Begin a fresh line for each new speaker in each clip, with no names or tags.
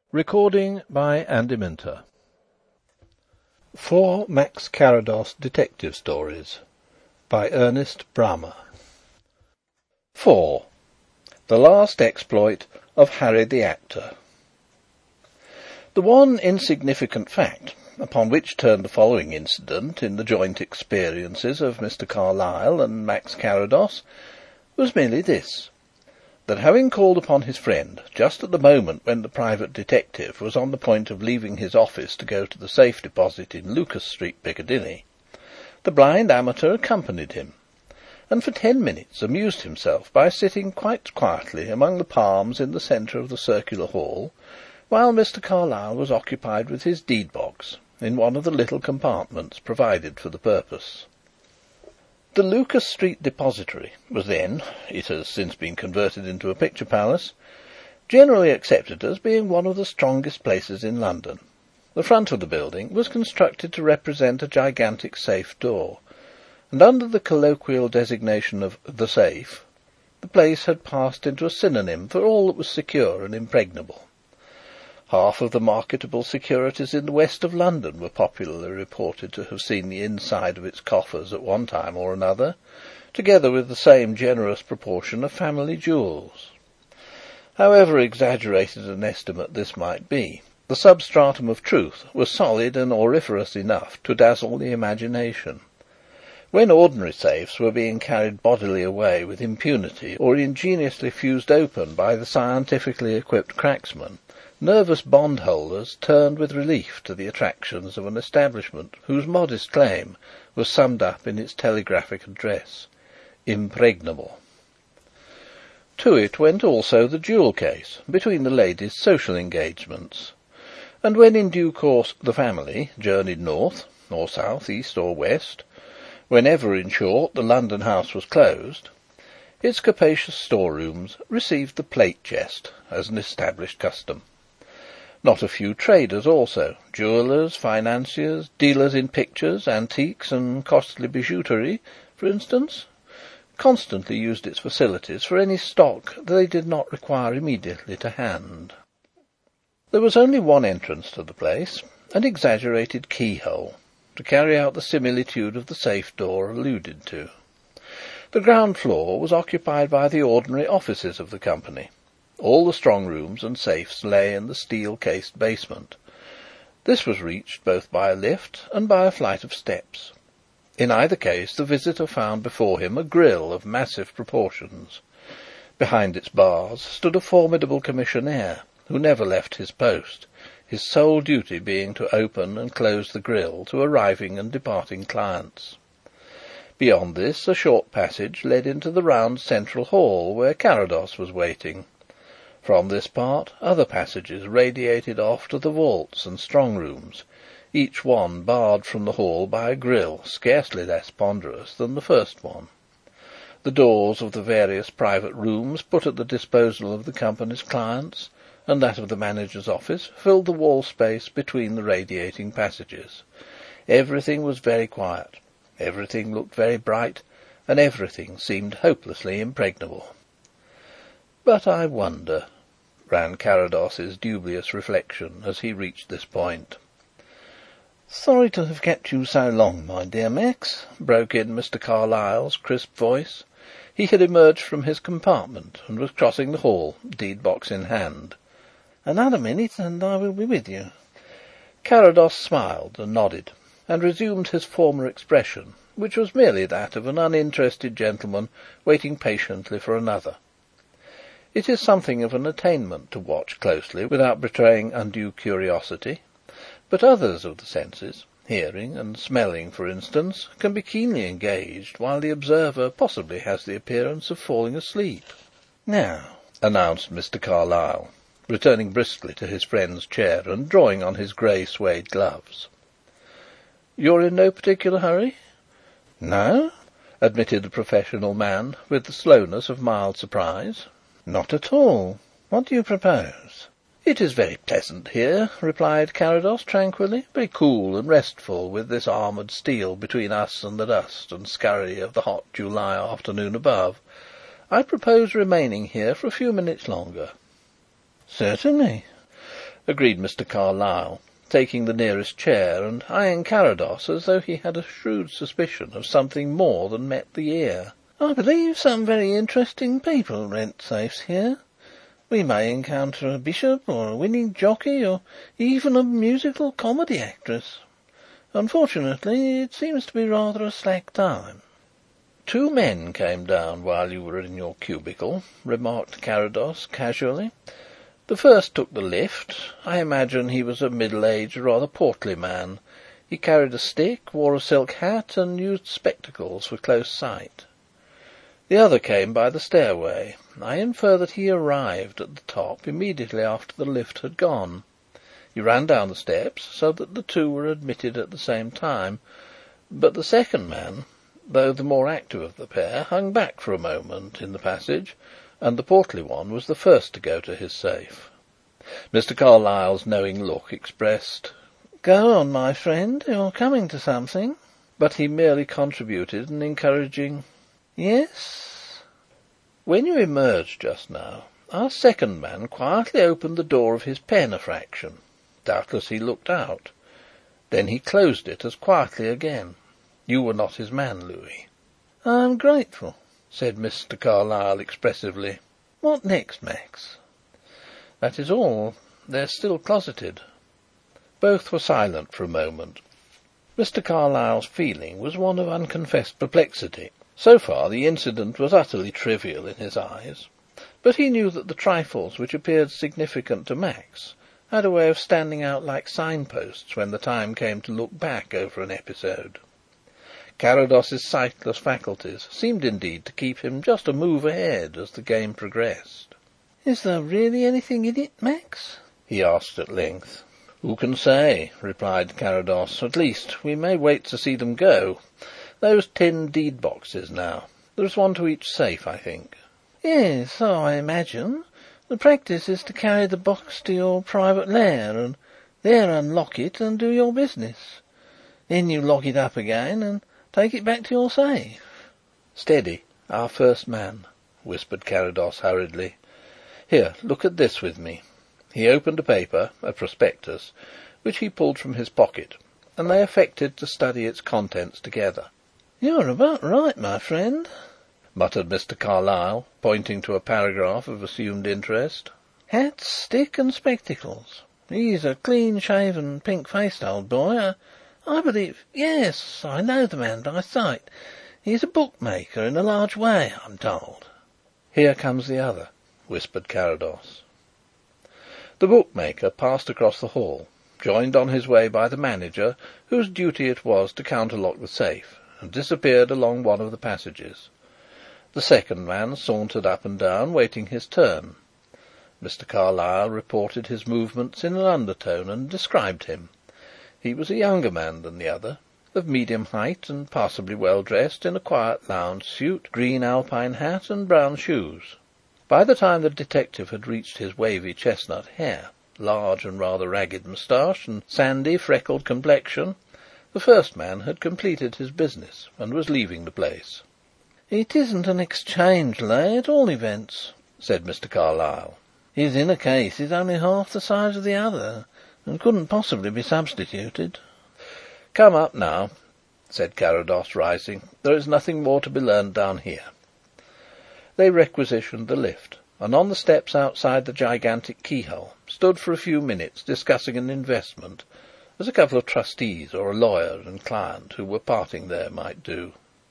Recording by Andy Minter. 4 Max Carados Detective Stories by Ernest Bramah. 4. The Last Exploit of Harry the Actor. The one insignificant fact upon which turned the following incident in the joint experiences of Mr. Carlyle and Max Carados was merely this: that having called upon his friend just at the moment when the private detective was on the point of leaving his office to go to the safe deposit in Lucas Street, Piccadilly, the blind amateur accompanied him, and for 10 minutes amused himself by sitting quite quietly among the palms in the centre of the circular hall, while Mr. Carlyle was occupied with his deed box in one of the little compartments provided for the purpose. The Lucas Street Depository was then (it has since been converted into a picture palace) generally accepted as being one of the strongest places in London. The front of the building was constructed to represent a gigantic safe door, and under the colloquial designation of "the safe," the place had passed into a synonym for all that was secure and impregnable. Half of the marketable securities in the west of London were popularly reported to have seen the inside of its coffers at one time or another, together with the same generous proportion of family jewels. However exaggerated an estimate this might be, the substratum of truth was solid and auriferous enough to dazzle the imagination. When ordinary safes were being carried bodily away with impunity or ingeniously fused open by the scientifically equipped cracksman, nervous bondholders turned with relief to the attractions of an establishment whose modest claim was summed up in its telegraphic address: impregnable. To it went also the jewel case between the ladies' social engagements, and when in due course the family journeyed north, or south, east, or west, whenever, in short, the London house was closed, its capacious storerooms received the plate chest as an established custom. Not a few traders also, jewellers, financiers, dealers in pictures, antiques, and costly bijouterie, for instance, constantly used its facilities for any stock they did not require immediately to hand. There was only one entrance to the place, an exaggerated keyhole, to carry out the similitude of the safe door alluded to. The ground floor was occupied by the ordinary offices of the company. All the strong rooms and safes lay in the steel-cased basement. This was reached both by a lift and by a flight of steps. In either case the visitor found before him a grille of massive proportions. Behind its bars stood a formidable commissionaire, who never left his post, his sole duty being to open and close the grille to arriving and departing clients. Beyond this a short passage led into the round central hall where Carados was waiting. From this part other passages radiated off to the vaults and strong rooms, each one barred from the hall by a grille scarcely less ponderous than the first one. The doors of the various private rooms put at the disposal of the company's clients, and that of the manager's office, filled the wall space between the radiating passages. Everything was very quiet, everything looked very bright, and everything seemed hopelessly impregnable. "But I wonder," ran Carados's dubious reflection as he reached this point. "Sorry to have kept you so long, my dear Max," broke in Mr. Carlyle's crisp voice. He had emerged from his compartment and was crossing the hall, deed box in hand. "Another minute and I will be with you." Carados smiled and nodded, and resumed his former expression, which was merely that of an uninterested gentleman waiting patiently for another. It is something of an attainment to watch closely without betraying undue curiosity, but others of the senses, hearing and smelling for instance, can be keenly engaged while the observer possibly has the appearance of falling asleep. "Now," announced Mr. Carlyle, returning briskly to his friend's chair and drawing on his grey suede gloves. "You're in no particular hurry?" "No," admitted the professional man with the slowness of mild surprise. "Not at all. What do you propose?" "It is very pleasant here," replied Carrados tranquilly, "very cool and restful, with this armoured steel between us and the dust and scurry of the hot July afternoon above. I propose remaining here for a few minutes longer." "Certainly." agreed Mr. Carlyle, taking the nearest chair and eyeing Carrados as though he had a shrewd suspicion of something more than met the ear. "I believe some very interesting people rent safes here. We may encounter a bishop or a winning jockey or even a musical comedy actress. Unfortunately, it seems to be rather a slack time." "Two men came down while you were in your cubicle," remarked Carrados casually. "The first took the lift. I imagine he was a middle-aged, rather portly man. He carried a stick, wore a silk hat, and used spectacles for close sight. The other came by the stairway. I infer that he arrived at the top immediately after the lift had gone. He ran down the steps so that the two were admitted at the same time, but the second man, though the more active of the pair, hung back for a moment in the passage, and the portly one was the first to go to his safe." Mr. Carlyle's knowing look expressed, "Go on, my friend, you're coming to something," but he merely contributed an encouraging "Yes." "When you emerged just now, our second man quietly opened the door of his pen a fraction. Doubtless he looked out. Then he closed it as quietly again. You were not his man, Louis." "I am grateful," said Mr. Carlyle expressively. "What next, Max?" "That is all. They're still closeted." Both were silent for a moment. Mr. Carlyle's feeling was one of unconfessed perplexity. So far the incident was utterly trivial in his eyes, but he knew that the trifles which appeared significant to Max had a way of standing out like signposts when the time came to look back over an episode. Carrados's sightless faculties seemed indeed to keep him just a move ahead as the game progressed. "Is there really anything in it, Max?" he asked at length. "Who can say?" replied Carrados. "At least, we may wait to see them go. Those tin deed boxes now. There is one to each safe, I think." "Yes, so I imagine. The practice is to carry the box to your private lair and there unlock it and do your business. Then you lock it up again and take it back to your safe." "Steady, our first man," whispered Carrados hurriedly. "Here, look at this with me." He opened a paper, a prospectus, which he pulled from his pocket, and they affected to study its contents together. "You're about right, my friend," muttered Mr. Carlyle, pointing to a paragraph of assumed interest. "Hat, stick and spectacles. He's a clean-shaven, pink-faced old boy. I believe... Yes, I know the man by sight. He's a bookmaker in a large way, I'm told." "Here comes the other," whispered Carrados. The bookmaker passed across the hall, joined on his way by the manager, whose duty it was to counterlock the safe, and disappeared along one of the passages. The second man sauntered up and down, waiting his turn. Mr. Carlyle reported his movements in an undertone and described him. He was a younger man than the other, of medium height and passably well dressed in a quiet lounge suit, green alpine hat and brown shoes. By the time the detective had reached his wavy chestnut hair, large and rather ragged moustache and sandy freckled complexion, the first man had completed his business and was leaving the place. "It isn't an exchange lay, at all events," said Mr. Carlyle. "His inner case is only half the size of the other, and couldn't possibly be substituted." "Come up now," said Carrados, rising. "There is nothing more to be learned down here." They requisitioned the lift, and on the steps outside the gigantic keyhole stood for a few minutes discussing an investment, as a couple of trustees or a lawyer and client who were parting there might do.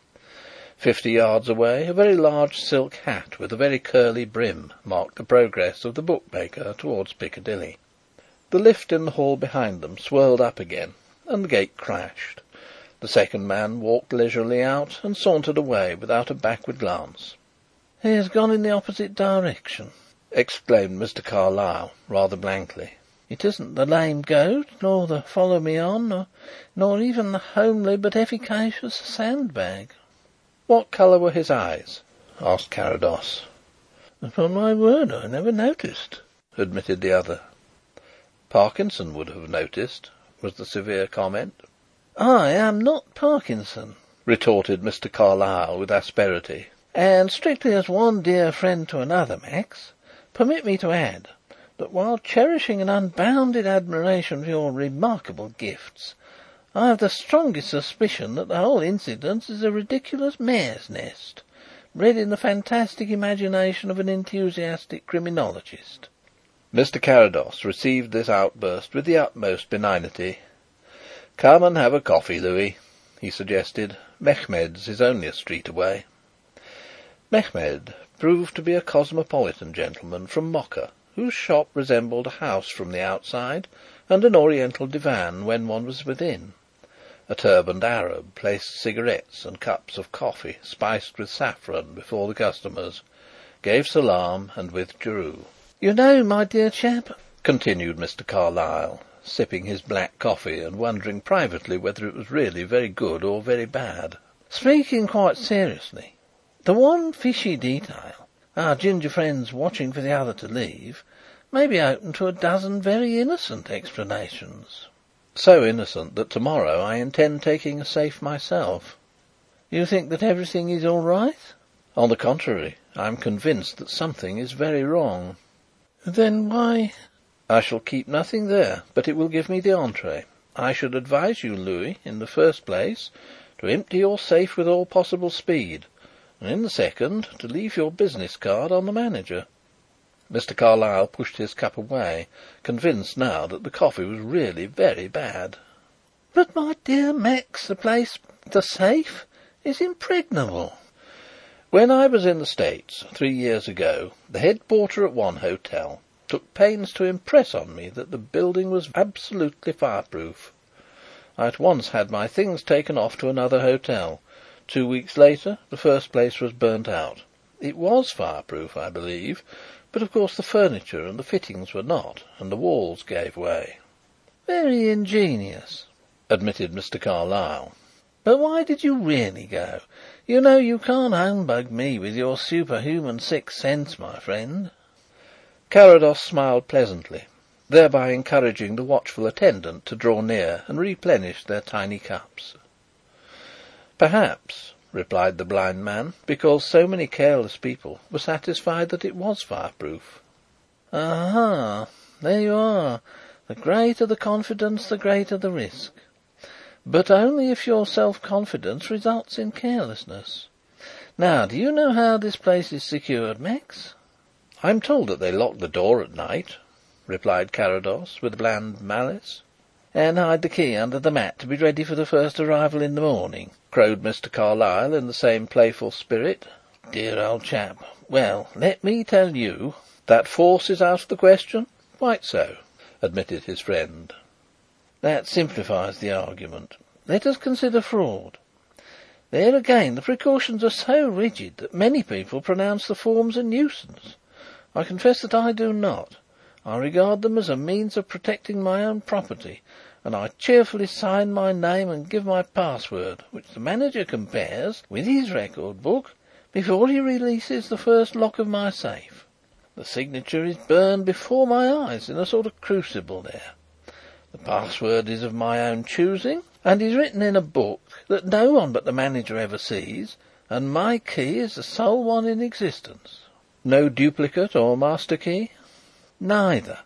50 yards away, a very large silk hat with a very curly brim marked the progress of the bookmaker towards Piccadilly. The lift in the hall behind them swirled up again, and the gate crashed. The second man walked leisurely out and sauntered away without a backward glance. "He has gone in the opposite direction," exclaimed Mr. Carlyle, rather blankly. "It isn't the lame goat, nor the follow me on, nor even the homely but efficacious sandbag." "What colour were his eyes?" asked Carrados. "Upon my word, I never noticed," admitted the other. "Parkinson would have noticed," was the severe comment. "I am not Parkinson," retorted Mr. Carlyle with asperity. "And strictly as one dear friend to another, Max, permit me to add
that while cherishing an unbounded admiration for your remarkable gifts, I have the strongest suspicion that the whole incident is a ridiculous mare's nest, bred in the fantastic imagination of an enthusiastic criminologist."
Mr. Carrados received this outburst with the utmost benignity. "Come and have a coffee, Louis," he suggested. "Mehmed's is only a street away." Mehmed proved to be a cosmopolitan gentleman from Mocha, whose shop resembled a house from the outside and an Oriental divan when one was within. A turbaned Arab placed cigarettes and cups of coffee spiced with saffron before the customers, gave salaam, and withdrew.
"You know, my dear chap,"
continued Mr. Carlyle, sipping his black coffee and wondering privately whether it was really very good or very bad,
"speaking quite seriously, the one fishy detail, our ginger friend's watching for the other to leave, may be open to a dozen very innocent explanations."
"So innocent that tomorrow I intend taking a safe myself."
"You think that everything is all right?"
"On the contrary, I am convinced that something is very wrong."
"Then why—"
"I shall keep nothing there, but it will give me the entrée. I should advise you, Louis, in the first place, to empty your safe with all possible speed, and in the second, to leave your business card on the manager." Mr. Carlyle pushed his cup away, convinced now that the coffee was really very bad.
"But, my dear Max, the safe is impregnable."
"When I was in the States 3 years ago, the head porter at one hotel took pains to impress on me that the building was absolutely fireproof. I at once had my things taken off to another hotel. 2 weeks later the first place was burnt out. It was fireproof, I believe, but of course the furniture and the fittings were not, and the walls gave way."
"Very ingenious,"
admitted Mr. Carlyle.
"But why did you really go? You know you can't humbug me with your superhuman sixth sense, my friend."
Carrados smiled pleasantly, thereby encouraging the watchful attendant to draw near and replenish their tiny cups. "Perhaps," replied the blind man, "because so many careless people were satisfied that it was fireproof."
"Aha! There you are. The greater the confidence, the greater the risk. But only if your self-confidence results in carelessness. Now, do you know how this place is secured, Max?"
"I am told that they lock the door at night," replied Carrados, with bland malice.
"And hide the key under the mat to be ready for the first arrival in the morning,"
crowed Mr. Carlyle in the same playful spirit.
"Dear old chap. Well, let me tell you—"
"That force is out of the question? Quite so," admitted his friend.
"That simplifies the argument. Let us consider fraud. There again the precautions are so rigid that many people pronounce the forms a nuisance. I confess that I do not. I regard them as a means of protecting my own property, and I cheerfully sign my name and give my password, which the manager compares with his record book before he releases the first lock of my safe. The signature is burned before my eyes in a sort of crucible there. The password is of my own choosing, and is written in a book that no one but the manager ever sees, and my key is the sole one in existence."
"No duplicate or master key?"
"Neither.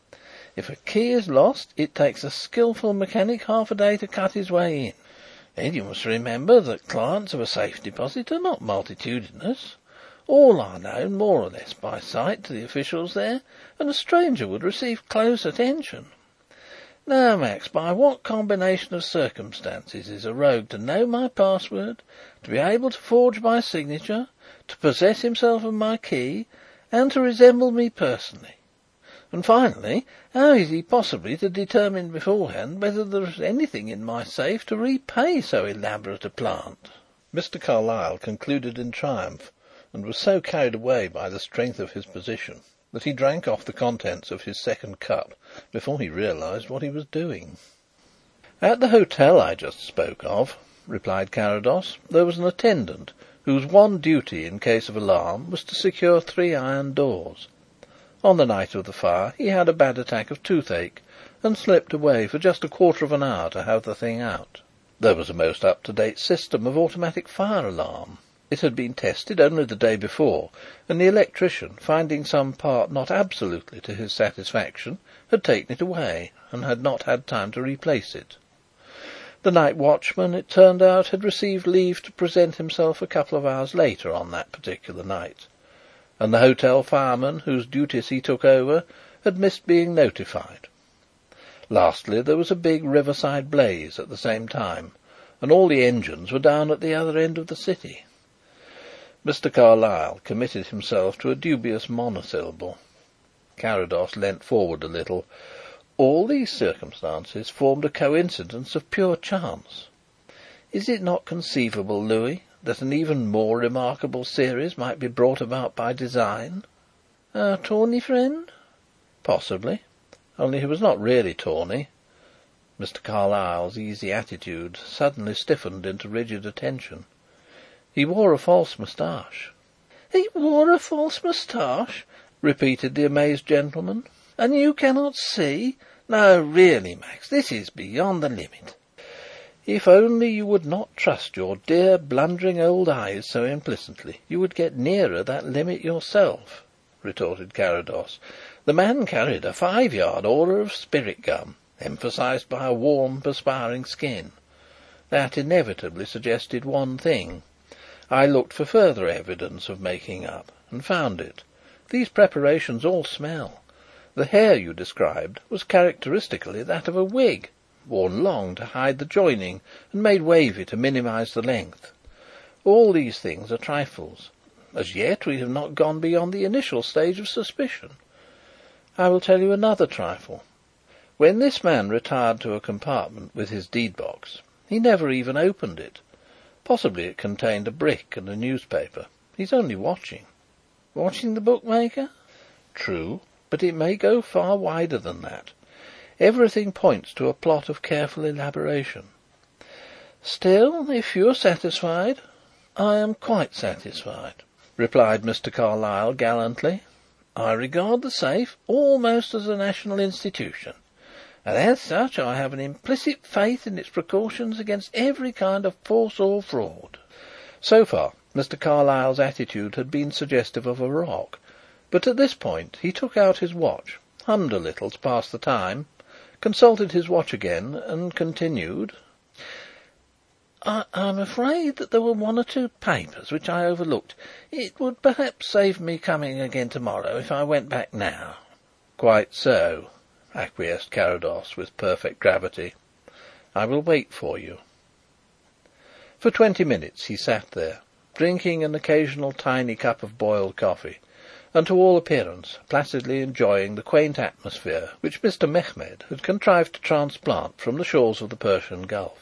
If a key is lost, it takes a skilful mechanic half a day to cut his way in. Then you must remember that clients of a safe deposit are not multitudinous. All are known, more or less by sight, to the officials there, and a stranger would receive close attention. Now, Max, by what combination of circumstances is a rogue to know my password, to be able to forge my signature, to possess himself of my key, and to resemble me personally? And finally, how is he possibly to determine beforehand whether there is anything in my safe to repay so elaborate a plant?"
Mr. Carlyle concluded in triumph, and was so carried away by the strength of his position that he drank off the contents of his second cup before he realized what he was doing. "At the hotel I just spoke of," replied Carrados, "there was an attendant whose one duty in case of alarm was to secure 3 iron doors. On the night of the fire he had a bad attack of toothache and slipped away for just a quarter of an hour to have the thing out. There was a most up-to-date system of automatic fire alarm. It had been tested only the day before, and the electrician, finding some part not absolutely to his satisfaction, had taken it away, and had not had time to replace it. The night watchman, it turned out, had received leave to present himself a couple of hours later on that particular night, and the hotel fireman, whose duties he took over, had missed being notified. Lastly, there was a big riverside blaze at the same time, and all the engines were down at the other end of the city. Mr. Carlyle committed himself to a dubious monosyllable. Carrados leant forward a little. All these circumstances formed a coincidence of pure chance. Is it not conceivable, Louis, that an even more remarkable series might be brought about by design?
Our tawny friend?
Possibly. Only he was not really tawny. Mr. Carlyle's easy attitude suddenly stiffened into rigid attention. He wore a false moustache.
He wore a false moustache?
Repeated the amazed gentleman.
And you cannot see? No, really, Max, this is beyond the limit.
If only you would not trust your dear blundering old eyes so implicitly, you would get nearer that limit yourself, retorted Carrados. The man carried a 5-yard aura of spirit gum, emphasised by a warm, perspiring skin. That inevitably suggested one thing. I looked for further evidence of making up, and found it. These preparations all smell. The hair you described was characteristically that of a wig, worn long to hide the joining and made wavy to minimise the length. All these things are trifles. As yet we have not gone beyond the initial stage of suspicion. I will tell you another trifle. When this man retired to a compartment with his deed box, he never even opened it. Possibly it contained a brick and a newspaper. He's only watching.
Watching the bookmaker?
True, but it may go far wider than that. Everything points to a plot of careful elaboration.
Still, if you are satisfied...
I am quite satisfied, replied Mr. Carlyle gallantly.
I regard the safe almost as a national institution, and as such I have an implicit faith in its precautions against every kind of force or fraud.
So far, Mr. Carlyle's attitude had been suggestive of a rock, but at this point he took out his watch, hummed a little to pass the time, consulted his watch again, and continued:
I'm afraid that there were 1 or 2 papers which I overlooked. It would perhaps save me coming again tomorrow if I went back now."
"Quite so," acquiesced Carrados with perfect gravity. "I will wait for you." For 20 minutes he sat there, drinking an occasional tiny cup of boiled coffee, and to all appearance placidly enjoying the quaint atmosphere which Mr. Mehmed had contrived to transplant from the shores of the Persian Gulf.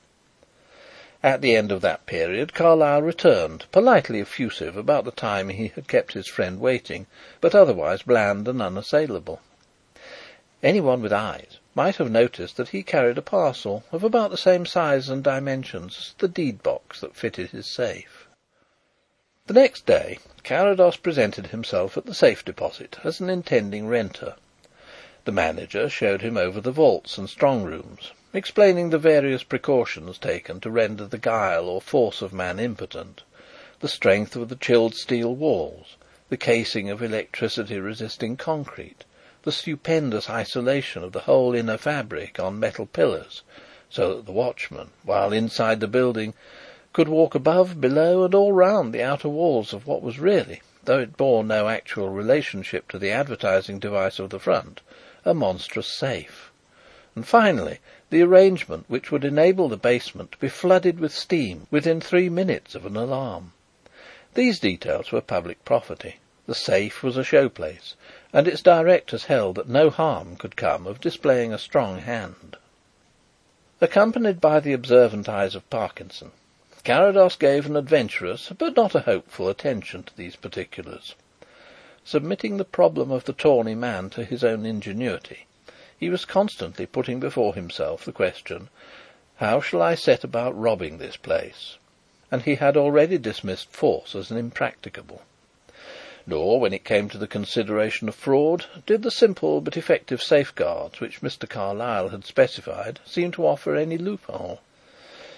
At the end of that period Carlyle returned, politely effusive about the time he had kept his friend waiting, but otherwise bland and unassailable. Anyone with eyes might have noticed that he carried a parcel of about the same size and dimensions as the deed box that fitted his safe. The next day Carrados presented himself at the safe deposit as an intending renter. The manager showed him over the vaults and strong rooms, explaining the various precautions taken to render the guile or force of man impotent, the strength of the chilled steel walls, the casing of electricity-resisting concrete, the stupendous isolation of the whole inner fabric on metal pillars, so that the watchman, while inside the building, could walk above, below, and all round the outer walls of what was really, though it bore no actual relationship to the advertising device of the front, a monstrous safe. And finally, the arrangement which would enable the basement to be flooded with steam within 3 minutes of an alarm. These details were public property. The safe was a showplace, and its directors held that no harm could come of displaying a strong hand. Accompanied by the observant eyes of Parkinson, Carrados gave an adventurous but not a hopeful attention to these particulars. Submitting the problem of the tawny man to his own ingenuity, he was constantly putting before himself the question, "How shall I set about robbing this place?" And he had already dismissed force as an impracticable. Nor, when it came to the consideration of fraud, did the simple but effective safeguards which Mr. Carlyle had specified seem to offer any loophole.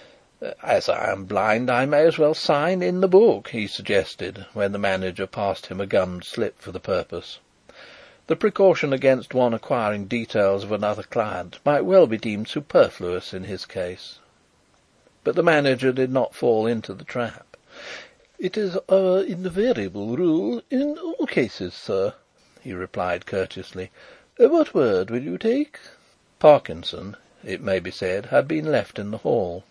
"As I am blind, I may as well sign in the book," he suggested, when the manager passed him a gummed slip for the purpose. The precaution against one acquiring details of another client might well be deemed superfluous in his case. But the manager did not fall into the trap. "It is our invariable rule in all cases, sir," he replied courteously. "What word will you take?" Parkinson, it may be said, had been left in the hall.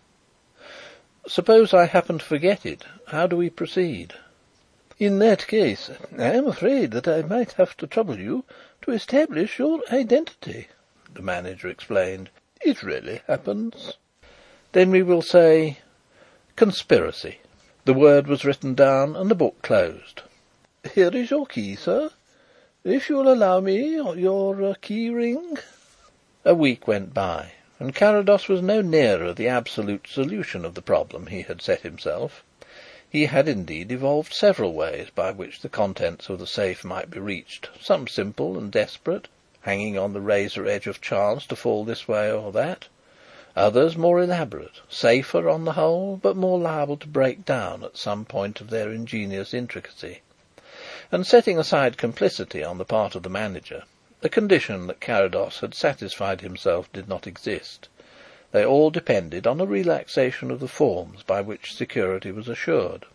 "Suppose I happen to forget it, how do we proceed?" "In that case, I am afraid that I might have to trouble you to establish your identity," the manager explained. "It rarely happens." "Then we will say conspiracy." The word was written down and the book closed. "Here is your key, sir. If you will allow me your key ring." A week went by, and Carrados was no nearer the absolute solution of the problem he had set himself. He had indeed evolved several ways by which the contents of the safe might be reached, some simple and desperate, hanging on the razor edge of chance to fall this way or that; others more elaborate, safer on the whole, but more liable to break down at some point of their ingenious intricacy. And setting aside complicity on the part of the manager, a condition that Carrados had satisfied himself did not exist, they all depended on a relaxation of the forms by which security was assured.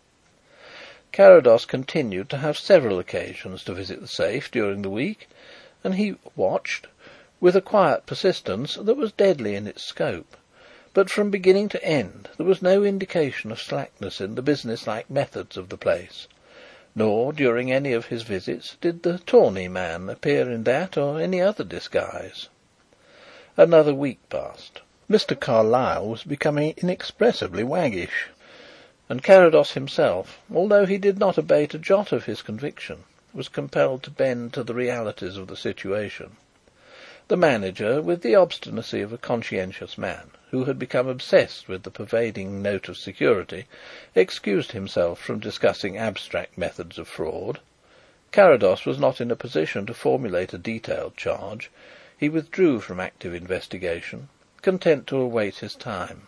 Carrados continued to have several occasions to visit the safe during the week, and he watched with a quiet persistence that was deadly in its scope. But from beginning to end there was no indication of slackness in the business-like methods of the place, nor during any of his visits did the tawny man appear in that or any other disguise. Another week passed. Mr. Carlyle was becoming inexpressibly waggish, and Carrados himself, although he did not abate a jot of his conviction, was compelled to bend to the realities of the situation. The manager, with the obstinacy of a conscientious man who had become obsessed with the pervading note of security, excused himself from discussing abstract methods of fraud. Carrados was not in a position to formulate a detailed charge. He withdrew from active investigation, content to await his time.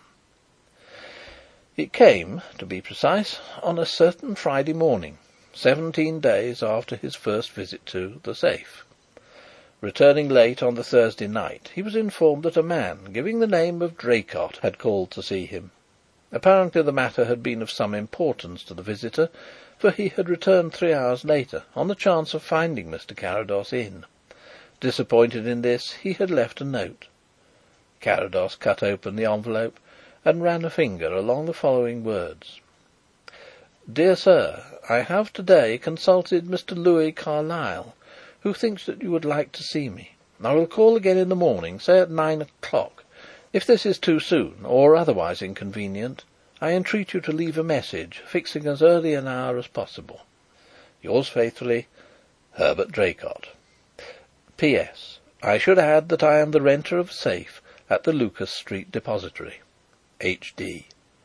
It came, to be precise, on a certain Friday morning, 17 days after his first visit to the safe. Returning late on the Thursday night, he was informed that a man giving the name of Draycott had called to see him. Apparently the matter had been of some importance to the visitor, for he had returned 3 hours later on the chance of finding Mr. Carrados in. Disappointed in this, he had left a note. Carrados cut open the envelope and ran a finger along the following words: "Dear Sir, I have to-day consulted Mr. Louis Carlyle, who thinks that you would like to see me. I will call again in the morning, say at 9 o'clock. If this is too soon, or otherwise inconvenient, I entreat you to leave a message, fixing as early an hour as possible. Yours faithfully, Herbert Draycott. P.S. I should add that I am the renter of a safe at the Lucas Street Depository. H.D."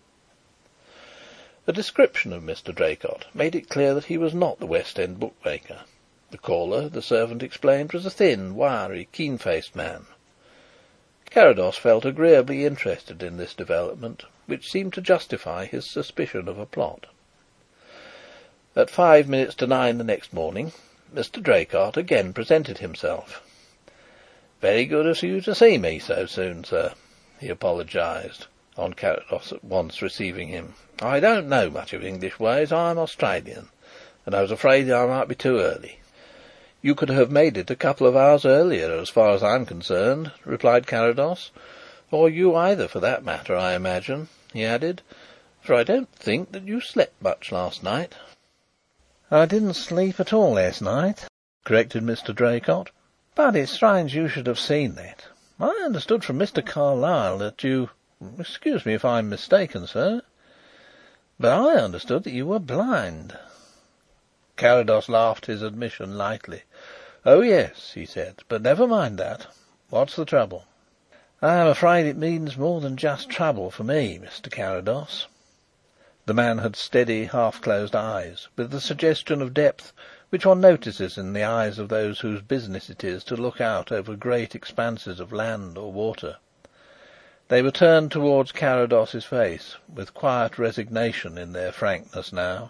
A description of Mr. Draycott made it clear that he was not the West End bookmaker. The caller, the servant explained, was a thin, wiry, keen-faced man. Carrados felt agreeably interested in this development, which seemed to justify his suspicion of a plot. At 5 minutes to 9 the next morning, Mr. Draycott again presented himself. "Very good of you to see me so soon, sir," he apologised, on Carrados at once receiving him. "I don't know much of English ways. I'm Australian, and I was afraid I might be too early." "You could have made it a couple of hours earlier, as far as I'm concerned," replied Carrados. "Or you either, for that matter, I imagine," he added, "for I don't think that you slept much last night." "I didn't sleep at all last night," corrected Mr. Draycott. "But it's strange you should have seen that. I understood from Mr. Carlyle that you... Excuse me if I'm mistaken, sir, but I understood that you were blind." Carrados laughed his admission lightly. "Oh, yes," he said, "but never mind that. What's the trouble?" "I am afraid it means more than just trouble for me, Mr. Carrados." The man had steady, half-closed eyes, with the suggestion of depth which one notices in the eyes of those whose business it is to look out over great expanses of land or water. They were turned towards Carrados's face, with quiet resignation in their frankness now.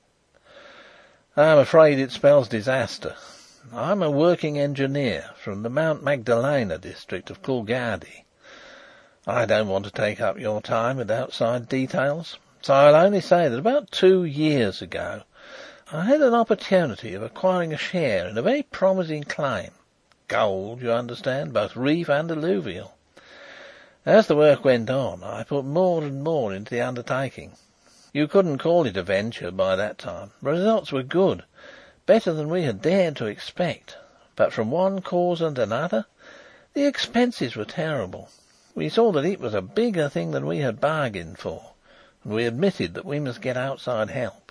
"I'm afraid it spells disaster. I'm a working engineer from the Mount Magdalena district of Coolgardie. I don't want to take up your time with outside details, so I'll only say that about 2 years ago I had an opportunity of acquiring a share in a very promising claim. Gold, you understand, both reef and alluvial. As the work went on, I put more and more into the undertaking. You couldn't call it a venture by that time. The results were good, better than we had dared to expect, but from one cause and another, the expenses were terrible. We saw that it was a bigger thing than we had bargained for, and we admitted that we must get outside help."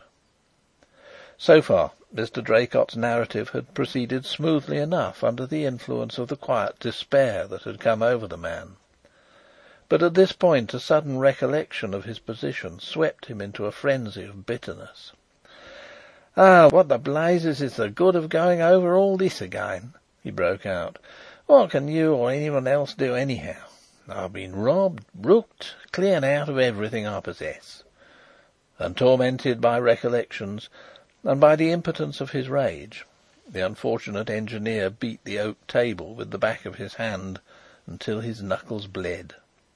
So far, Mr. Draycott's narrative had proceeded smoothly enough under the influence of the quiet despair that had come over the man. But at this point a sudden recollection of his position swept him into a frenzy of bitterness. "Ah, what the blazes is the good of going over all this again?" he broke out. "What can you or anyone else do anyhow? I've been robbed, rooked, cleared out of everything I possess." And tormented by recollections, and by the impotence of his rage, the unfortunate engineer beat the oak table with the back of his hand until his knuckles bled.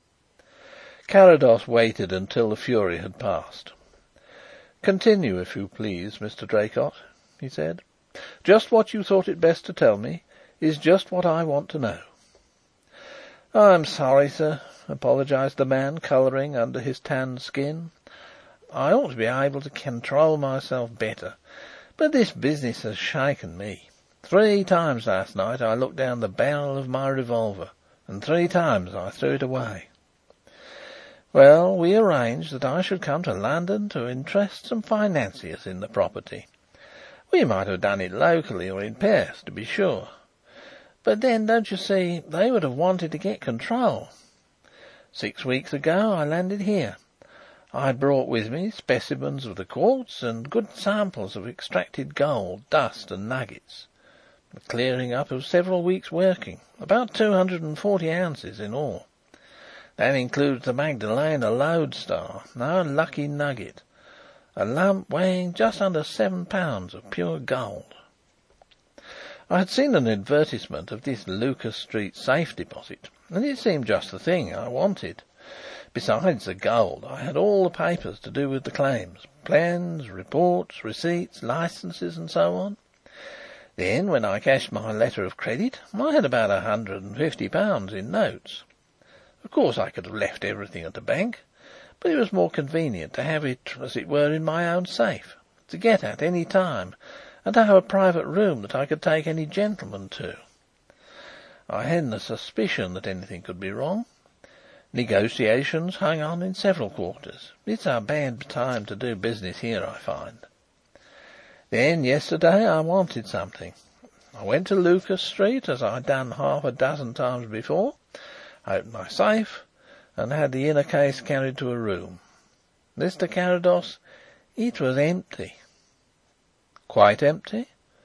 Carrados waited until the fury had passed. "Continue, if you please, Mr. Draycott," he said. "Just what you thought it best to tell me is just what I want to know." "I'm sorry, sir," apologised the man, colouring under his tanned skin. "I ought to be able to control myself better, but this business has shaken me. 3 times last night I looked down the barrel of my revolver, and 3 times I threw it away. Well, we arranged that I should come to London to interest some financiers in the property. We might have done it locally or in Perth, to be sure. But then, don't you see, they would have wanted to get control. 6 weeks ago I landed here. I brought with me specimens of the quartz and good samples of extracted gold, dust and nuggets. The clearing up of several weeks' working, about 240 ounces in all. That includes the Magdalena lodestar, our lucky nugget, a lump weighing just under 7 pounds of pure gold. I had seen an advertisement of this Lucas Street safe deposit, and it seemed just the thing I wanted. Besides the gold, I had all the papers to do with the claims, plans, reports, receipts, licences and so on. Then, when I cashed my letter of credit, I had about £150 in notes. Of course I could have left everything at the bank, but it was more convenient to have it, as it were, in my own safe, to get at any time, and to have a private room that I could take any gentleman to. I hadn't a suspicion that anything could be wrong. Negotiations hung on in several quarters. It's a bad time to do business here, I find. Then yesterday I wanted something. I went to Lucas Street, as I'd done half a dozen times before, opened my safe, and had the inner case carried to a room. Mr. Carrados, it was empty." "Quite empty?"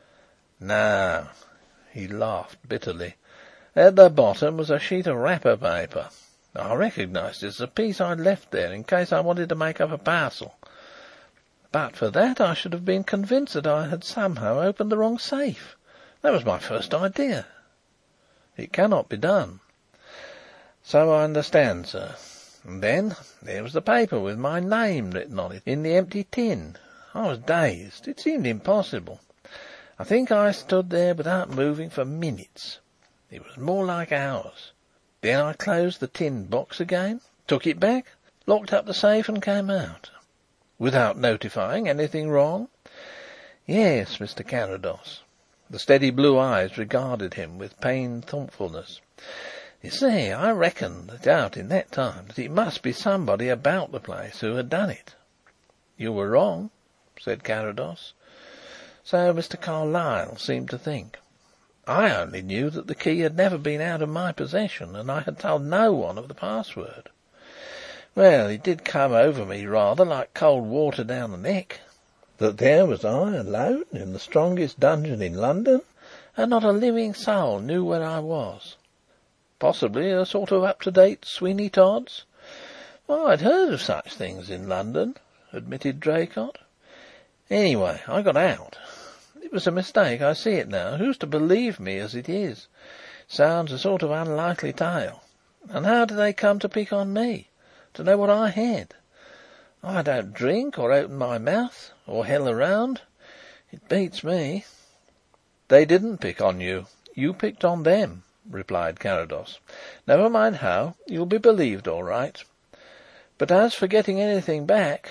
"No." He laughed bitterly. "At the bottom was a sheet of wrapper paper. I recognised it as a piece I'd left there in case I wanted to make up a parcel. But for that I should have been convinced that I had somehow opened the wrong safe. That was my first idea. It cannot be done." "So I understand, sir. And then there was the paper with my name written on it in the empty tin. I was dazed. It seemed impossible. I think I stood there without moving for minutes. It was more like hours. Then I closed the tin box again, took it back, locked up the safe and came out." "Without notifying anything wrong?" "Yes, Mr. Carrados." The steady blue eyes regarded him with pained thoughtfulness. "You see, I reckoned it out in that time that it must be somebody about the place who had done it." "You were wrong," said Carrados. So Mr. Carlyle seemed to think. "I only knew that the key had never been out of my possession, and I had told no one of the password. Well, it did come over me rather like cold water down the neck, that there was I alone in the strongest dungeon in London, and not a living soul knew where I was. Possibly a sort of up-to-date Sweeney Todd's. Well, I'd heard of such things in London, admitted Draycott. Anyway, I got out. It was a mistake, I see it now. Who's to believe me as it is? Sounds a sort of unlikely tale. And how do they come to pick on me? To know what I had? I don't drink or open my mouth or hell around. It beats me. They didn't pick on you. You picked on them, replied Carrados. Never mind how. You'll be believed all right. But as for getting anything back...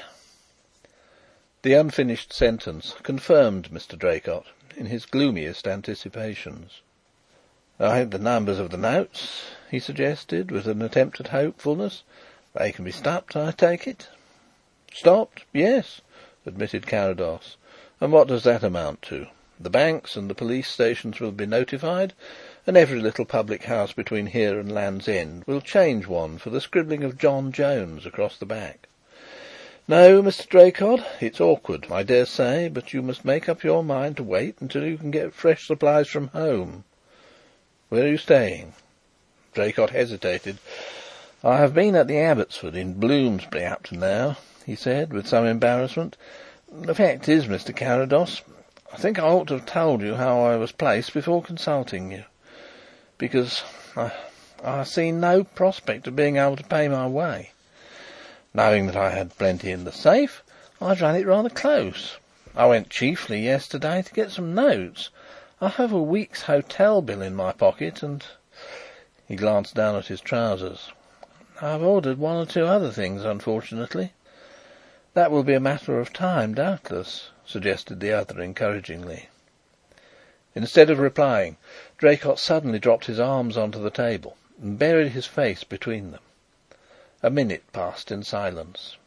The unfinished sentence confirmed Mr. Draycott in his gloomiest anticipations. "I have the numbers of the notes," he suggested, with an attempt at hopefulness. "They can be stopped, I take it?" "Stopped? Yes," admitted Carrados. "And what does that amount to? The banks and the police stations will be notified, and every little public house between here and Land's End will change one for the scribbling of John Jones across the back. No, Mr. Draycott, it's awkward, I dare say, but you must make up your mind to wait until you can get fresh supplies from home. Where are you staying?" Draycott hesitated. "I have been at the Abbotsford in Bloomsbury up to now," he said, with some embarrassment. "The fact is, Mr. Carrados, I think I ought to have told you how I was placed before consulting you, because I see no prospect of being able to pay my way. Knowing that I had plenty in the safe, I'd run it rather close. I went chiefly yesterday to get some notes. I have a week's hotel bill in my pocket, and..." He glanced down at his trousers. "I've ordered one or two other things, unfortunately." "That will be a matter of time, doubtless," suggested the other encouragingly. Instead of replying, Draycott suddenly dropped his arms onto the table and buried his face between them. A minute passed in silence.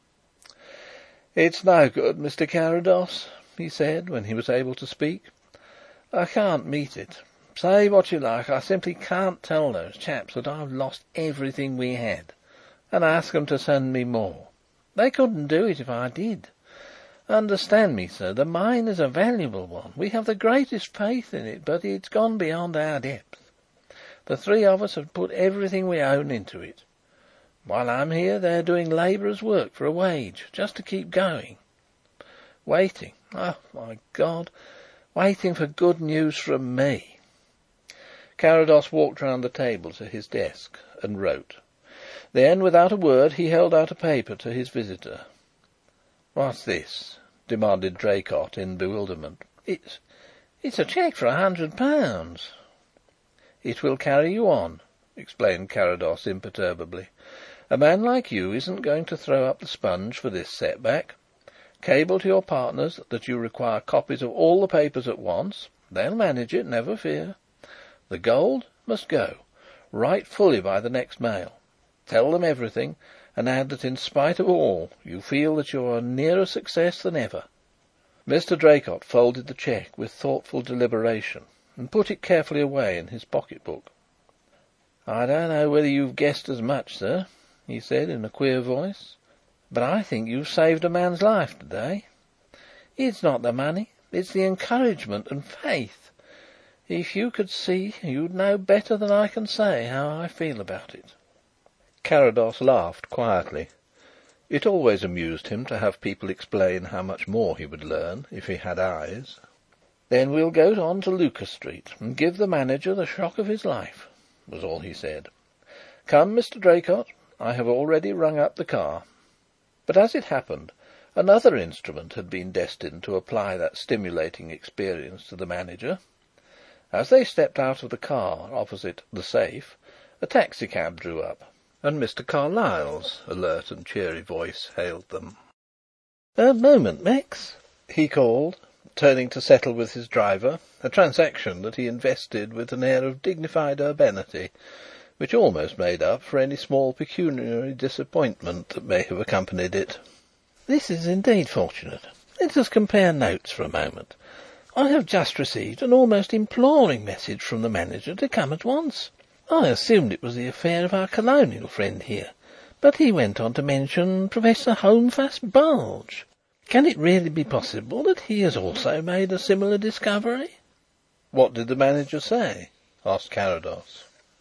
"It's no good, Mr. Carrados," he said, when he was able to speak. "I can't meet it. Say what you like, I simply can't tell those chaps that I've lost everything we had, and ask them to send me more. They couldn't do it if I did. Understand me, sir, the mine is a valuable one. We have the greatest faith in it, but it's gone beyond our depth. The three of us have put everything we own into it. While I'm here, they're doing labourers' work for a wage, just to keep going. Waiting, oh my God, waiting for good news from me." Carrados walked round the table to his desk and wrote. Then, without a word, he held out a paper to his visitor. "What's this?" demanded Draycott in bewilderment. It's a cheque for £100. "It will carry you on," explained Carrados imperturbably. "A man like you isn't going to throw up the sponge for this setback. Cable to your partners that you require copies of all the papers at once. They'll manage it, never fear. The gold must go. Write fully by the next mail. Tell them everything, and add that in spite of all you feel that you are nearer success than ever." Mr. Draycott folded the cheque with thoughtful deliberation and put it carefully away in his pocket-book. "I don't know whether you've guessed as much, sir," he said in a queer voice, "but I think you've saved a man's life today. It's not the money, it's the encouragement and faith. If you could see, you'd know better than I can say how I feel about it." Carrados laughed quietly. It always amused him to have people explain how much more he would learn if he had eyes. "Then we'll go on to Lucas Street and give the manager the shock of his life," was all he said. "Come, Mr. Draycott, I have already rung up the car." But as it happened, another instrument had been destined to apply that stimulating experience to the manager. As they stepped out of the car opposite "The Safe," a taxicab drew up, and Mr. Carlyle's alert and cheery voice hailed them. "A moment, Max," he called, turning to settle with his driver, a transaction that he invested with an air of dignified urbanity, which almost made up for any small pecuniary disappointment that may have accompanied it. "This is indeed fortunate. Let us compare notes for a moment. I have just received an almost imploring message from the manager to come at once. I assumed it was the affair of our colonial friend here, but he went on to mention Professor Holmfast Bulge. Can it really be possible that he has also made a similar discovery?" "What did the manager say?" asked Carrados.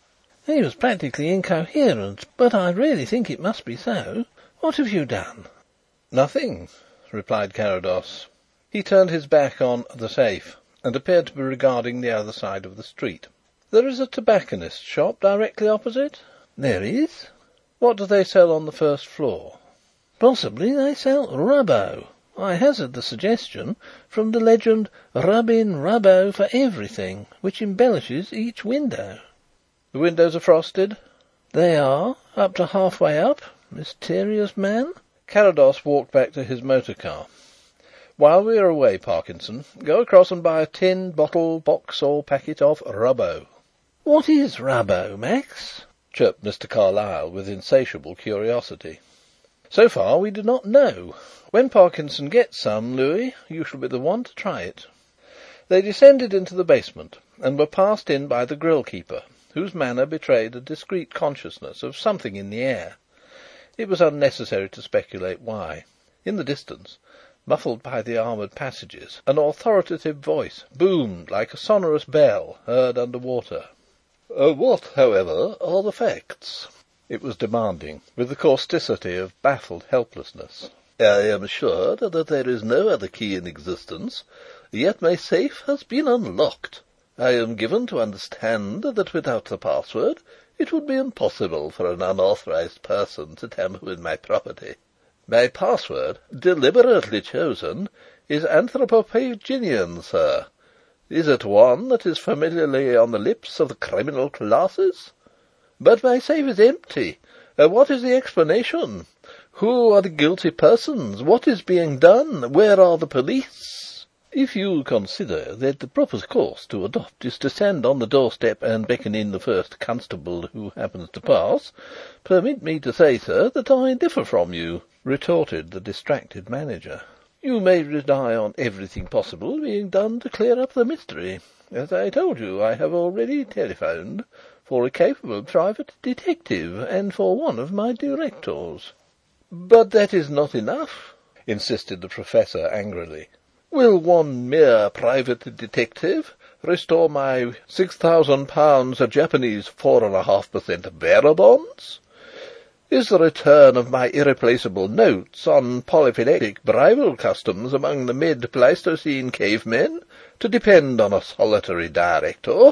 He was practically incoherent, but I really think it must be so. What have you done?"
"Nothing," replied Carrados. He turned his back on the safe and appeared to be regarding the other side of the street. "There is a tobacconist's shop directly opposite?"
"There is."
"What do they sell on the first floor?"
"Possibly they sell rubbo. I hazard the suggestion from the legend 'Rub in rubbo for everything,' which embellishes each window."
"The windows are frosted?"
"They are, up to half way up. Mysterious man."
Carrados walked back to his motor car. "While we are away, Parkinson, go across and buy a tin, bottle, box or packet of rubbo."
"What is rubbo, Max?"
chirped Mr. Carlyle with insatiable curiosity. "So far we do not know. When Parkinson gets some, Louis, you shall be the one to try it." They descended into the basement and were passed in by the grille keeper, whose manner betrayed a discreet consciousness of something in the air. It was unnecessary to speculate why. In the distance, muffled by the armoured passages, an authoritative voice boomed like a sonorous bell heard under water. "What, however, are the facts?" it was demanding, with the causticity of baffled helplessness. "I am assured that there is no other key in existence, yet my safe has been unlocked. I am given to understand that without the password it would be impossible for an unauthorised person to tamper with my property. My password, deliberately chosen, is Anthropophagian, sir. Is it one that is familiarly on the lips of the criminal classes? But my safe is empty. What is the explanation? Who are the guilty persons? What is being done? Where are the police?" "If you consider that the proper course to adopt is to stand on the doorstep and beckon in the first constable who happens to pass, permit me to say, sir, that I differ from you," retorted the distracted manager. "You may rely on everything possible being done to clear up the mystery. As I told you, I have already telephoned for a capable private detective and for one of my directors." "But that is not enough," insisted the Professor angrily. "Will one mere private detective restore my £6,000 Japanese 4.5% bearer bonds? Is the return of my irreplaceable notes on polyphyletic bridal customs among the mid-Pleistocene cavemen to depend on a solitary director?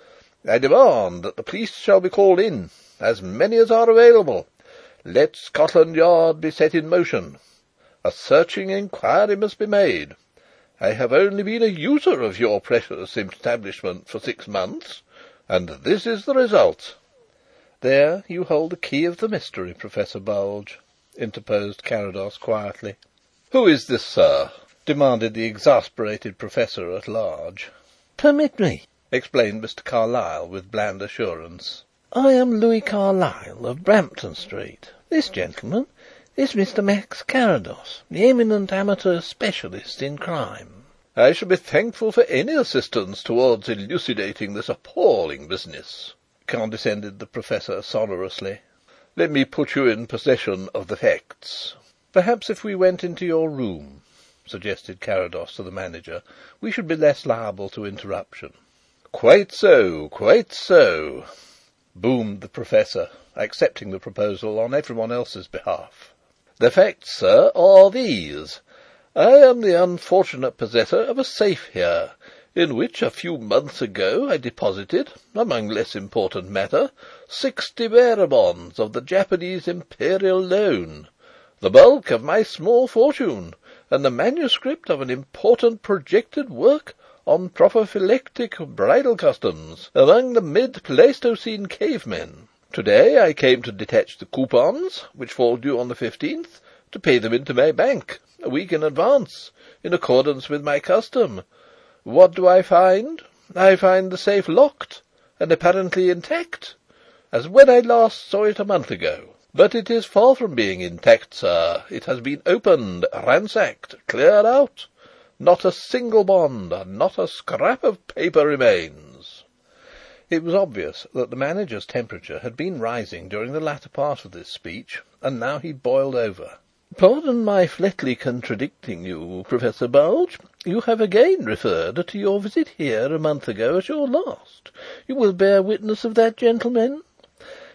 I demand that the police shall be called in, as many as are available. Let Scotland Yard be set in motion. A searching inquiry must be made. I have only been a user of your precious establishment for 6 months, and this is the result." "There you hold the key of the mystery, Professor Bulge," interposed Carrados quietly. "Who is this, sir?" demanded the exasperated Professor at large.
"Permit me," explained
Mr. Carlyle with bland assurance.
"I am Louis Carlyle of Brampton Street. This gentleman is Mr. Max Carrados, the eminent amateur specialist in crime."
"I shall be thankful for any assistance towards elucidating this appalling business," condescended the Professor sonorously. "Let me put you in possession of the facts." "Perhaps if we went into your room," suggested Carrados to the manager, "we should be less liable to interruption." "Quite so, quite so," boomed the Professor, accepting the proposal on everyone else's behalf. "The facts, sir, are these. I am the unfortunate possessor of a safe here, in which a few months ago I deposited, among less important matter, 60 bearer bonds of the Japanese Imperial Loan, the bulk of my small fortune, and the manuscript of an important projected work on prophylactic bridal customs among the mid-Pleistocene cavemen. Today I came to detach the coupons, which fall due on the 15th, to pay them into my bank, a week in advance, in accordance with my custom. What do I find? I find the safe locked and apparently intact, as when I last saw it a month ago. But it is far from being intact, sir. It has been opened, ransacked, cleared out. Not a single bond, not a scrap of paper remains." It was obvious that the manager's temperature had been rising during the latter part of this speech, and now he boiled over. "Pardon my flatly contradicting you, Professor Bulge. You have again referred to your visit here a month ago as your last. You will bear witness of that, gentlemen?"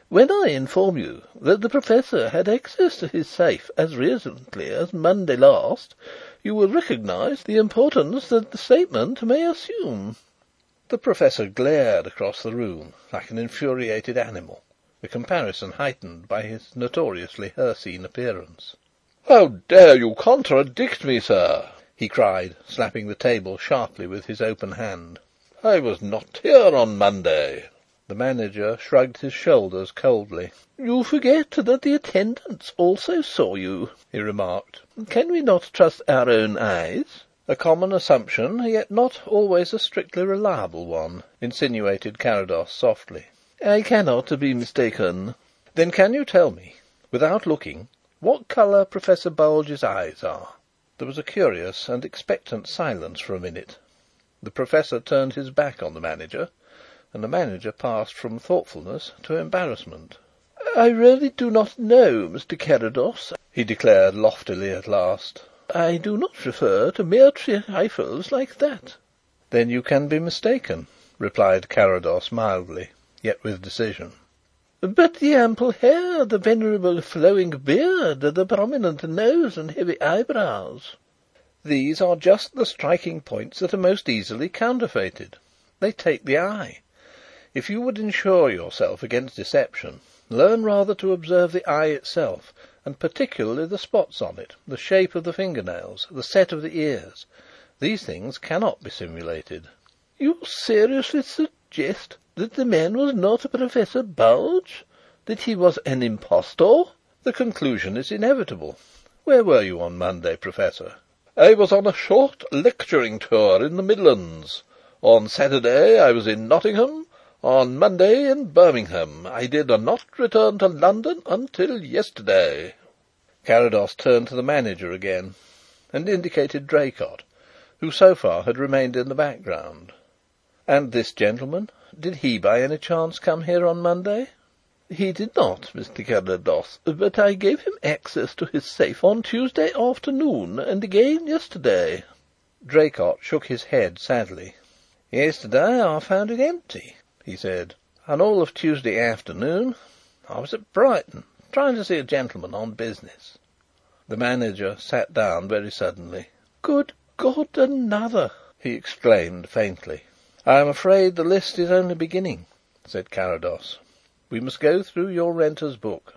When I inform you that the Professor had access to his safe as recently as Monday last, you will recognise the importance that the statement may assume." The Professor glared across the room like an infuriated animal, the comparison heightened by his notoriously hircine appearance. "How dare you contradict me, sir?" he cried, slapping the table sharply with his open hand. "I was not here on Monday." The manager shrugged his shoulders coldly. "You forget that the attendants also saw you," he remarked. "Can we not trust our own eyes?" "A common assumption, yet not always a strictly reliable one," insinuated Carrados softly. "I cannot be mistaken." "Then can you tell me, without looking, what colour Professor Bulge's eyes are?" There was a curious and expectant silence for a minute. The Professor turned his back on the manager, and the manager passed from thoughtfulness to embarrassment. "I really do not know, Mr. Carrados," he declared loftily at last. "I do not refer to mere trifles like that." "Then you can be mistaken," replied Carrados mildly, yet with decision. "But the ample hair, the venerable flowing beard, the prominent nose and heavy eyebrows?" "These are just the striking points that are most easily counterfeited. They take the eye. If you would ensure yourself against deception, learn rather to observe the eye itself, and particularly the spots on it, the shape of the fingernails, the set of the ears. These things cannot be simulated." "You seriously suggest that the man was not Professor Bulge? That he was an impostor?" "The conclusion is inevitable. Where were you on Monday, Professor?" "I was on a short lecturing tour in the Midlands. On Saturday I was in Nottingham. On Monday in Birmingham. I did not return to London until yesterday." Carrados turned to the manager again and indicated Draycott, who so far had remained in the background. "And this gentleman? Did he by any chance come here on Monday?" "He did not, Mr. Carrados, but I gave him access to his safe on Tuesday afternoon and again yesterday." Draycott shook his head sadly. "Yesterday I found it empty," he said. "And all of Tuesday afternoon I was at Brighton, trying to see a gentleman on business." The manager sat down very suddenly. "Good God, another!" he exclaimed faintly. "I am afraid the list is only beginning," said Carrados. "We must go through your renters' book."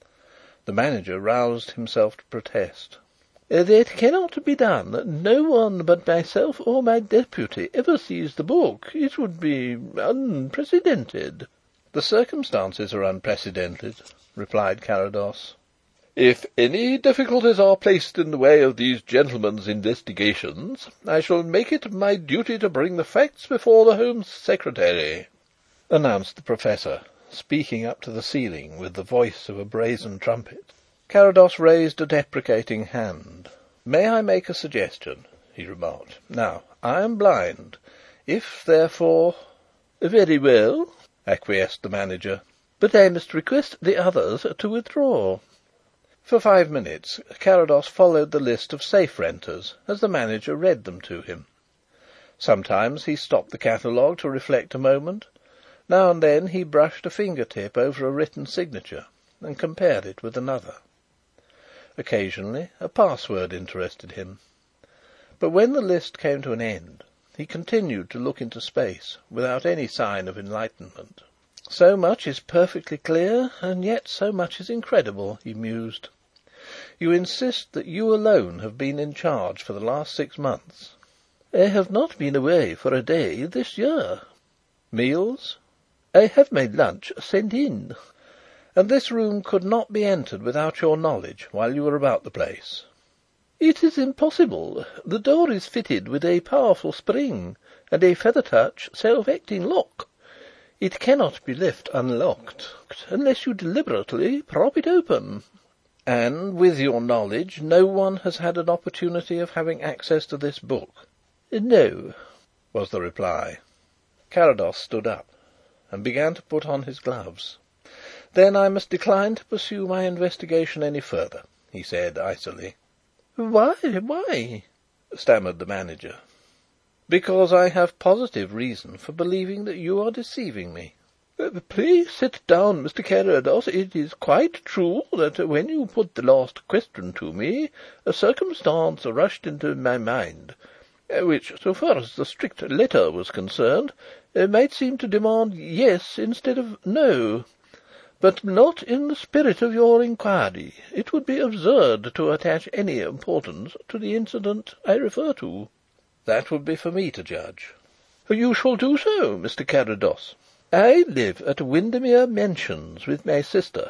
The manager roused himself to protest. "That cannot be done. No one but myself or my deputy ever sees the book. It would be unprecedented." "The circumstances are unprecedented," replied Carrados. "If any difficulties are placed in the way of these gentlemen's investigations, I shall make it my duty to bring the facts before the Home Secretary," announced the Professor, speaking up to the ceiling with the voice of a brazen trumpet. Carrados raised a deprecating hand. "May I make a suggestion?" he remarked. "Now, I am blind. If, therefore..." "Very well," acquiesced the manager. "But I must request the others to withdraw." For 5 minutes Carrados followed the list of safe renters as the manager read them to him. Sometimes he stopped the catalogue to reflect a moment. Now and then he brushed a finger tip over a written signature and compared it with another. Occasionally a password interested him. But when the list came to an end, he continued to look into space without any sign of enlightenment. "So much is perfectly clear, and yet so much is incredible," he mused. "You insist that you alone have been in charge for the last 6 months?" "I have not been away for a day this year." "Meals?" "I have my lunch sent in." "And this room could not be entered without your knowledge while you were about the place?" "It is impossible. The door is fitted with a powerful spring and a feather touch self-acting lock. It cannot be left unlocked unless you deliberately prop it open." "And, with your knowledge, no one has had an opportunity of having access to this book?" "No," was the reply. Carrados stood up and began to put on his gloves. "Then I must decline to pursue my investigation any further," he said icily. "Why?" stammered the manager. "Because I have positive reason for believing that you are deceiving me." Pray sit down, Mr. Carrados. It is quite true that when you put the last question to me, a circumstance rushed into my mind, which, so far as the strict letter was concerned, might seem to demand yes instead of no. But not in the spirit of your inquiry. It would be absurd to attach any importance to the incident I refer to." "That would be for me to judge." "You shall do so, Mr. Carrados. I live at Windermere Mansions with my sister.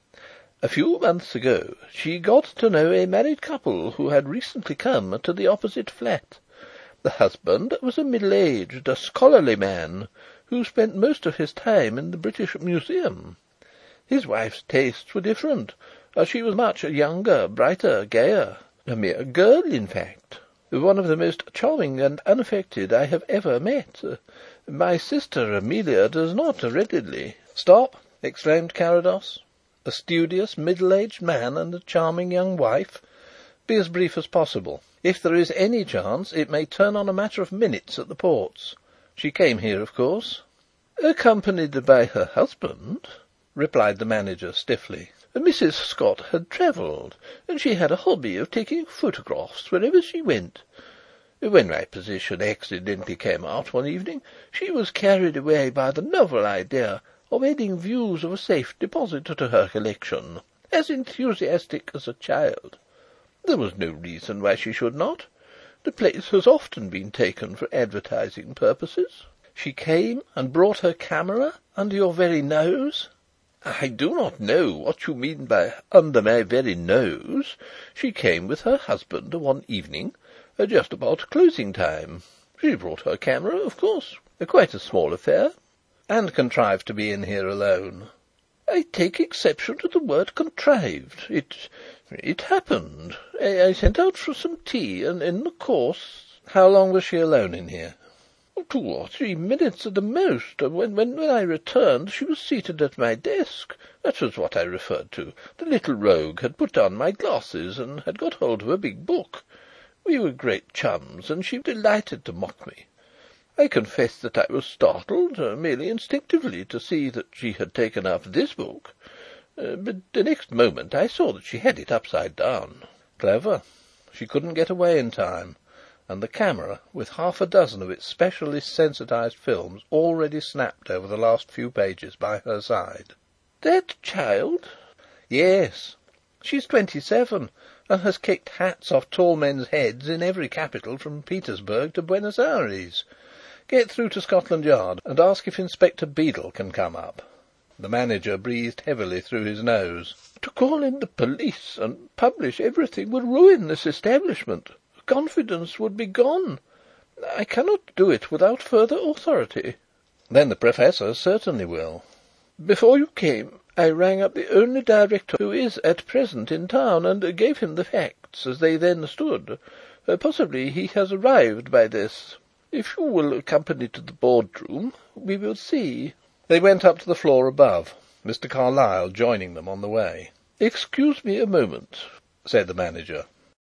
A few months ago she got to know a married couple who had recently come to the opposite flat. The husband was a middle-aged, scholarly man who spent most of his time in the British Museum. His wife's tastes were different. She was much younger, brighter, gayer. A mere girl, in fact. One of the most charming and unaffected I have ever met. My sister Amelia does not readily—" "Stop!" exclaimed Carrados. "A studious, middle-aged man and a charming young wife. Be as brief as possible. If there is any chance, it may turn on a matter of minutes at the ports. She came here, of course?" "Accompanied by her husband," replied the manager stiffly. "Mrs. Scott had travelled, and she had a hobby of taking photographs wherever she went. When my position accidentally came out one evening, she was carried away by the novel idea of adding views of a safe deposit to her collection, as enthusiastic as a child. There was no reason why she should not. The place has often been taken for advertising purposes." "She came and brought her camera under your very nose?" "I do not know what you mean by under my very nose. She came with her husband one evening, just about closing time. She brought her camera, of course. Quite a small affair." "And contrived to be in here alone?" "I take exception to the word contrived. It happened. I sent out for some tea, and in the course—" "How long was she alone in here?" 2 or 3 minutes at the most. When I returned she was seated at my desk. That was what I referred to. The little rogue had put on my glasses and had got hold of a big book. We were great chums, and she delighted to mock me. I confess that I was startled, merely instinctively, to see that she had taken up this book. But the next moment I saw that she had it upside down." "Clever. She couldn't get away in time. And the camera, with half a dozen of its specially sensitised films already snapped over the last few pages by her side." "That child?" "Yes. She's 27 and has kicked hats off tall men's heads in every capital from Petersburg to Buenos Aires. Get through to Scotland Yard and ask if Inspector Beadle can come up." The manager breathed heavily through his nose. "To call in the police and publish everything would ruin this establishment. Confidence would be gone. I cannot do it without further authority." "Then the Professor certainly will." "Before you came, I rang up the only director who is at present in town, and gave him the facts as they then stood. Possibly he has arrived by this. If you will accompany to the boardroom, we will see." They went up to the floor above, Mr. Carlyle joining them on the way. "Excuse me a moment," said the manager.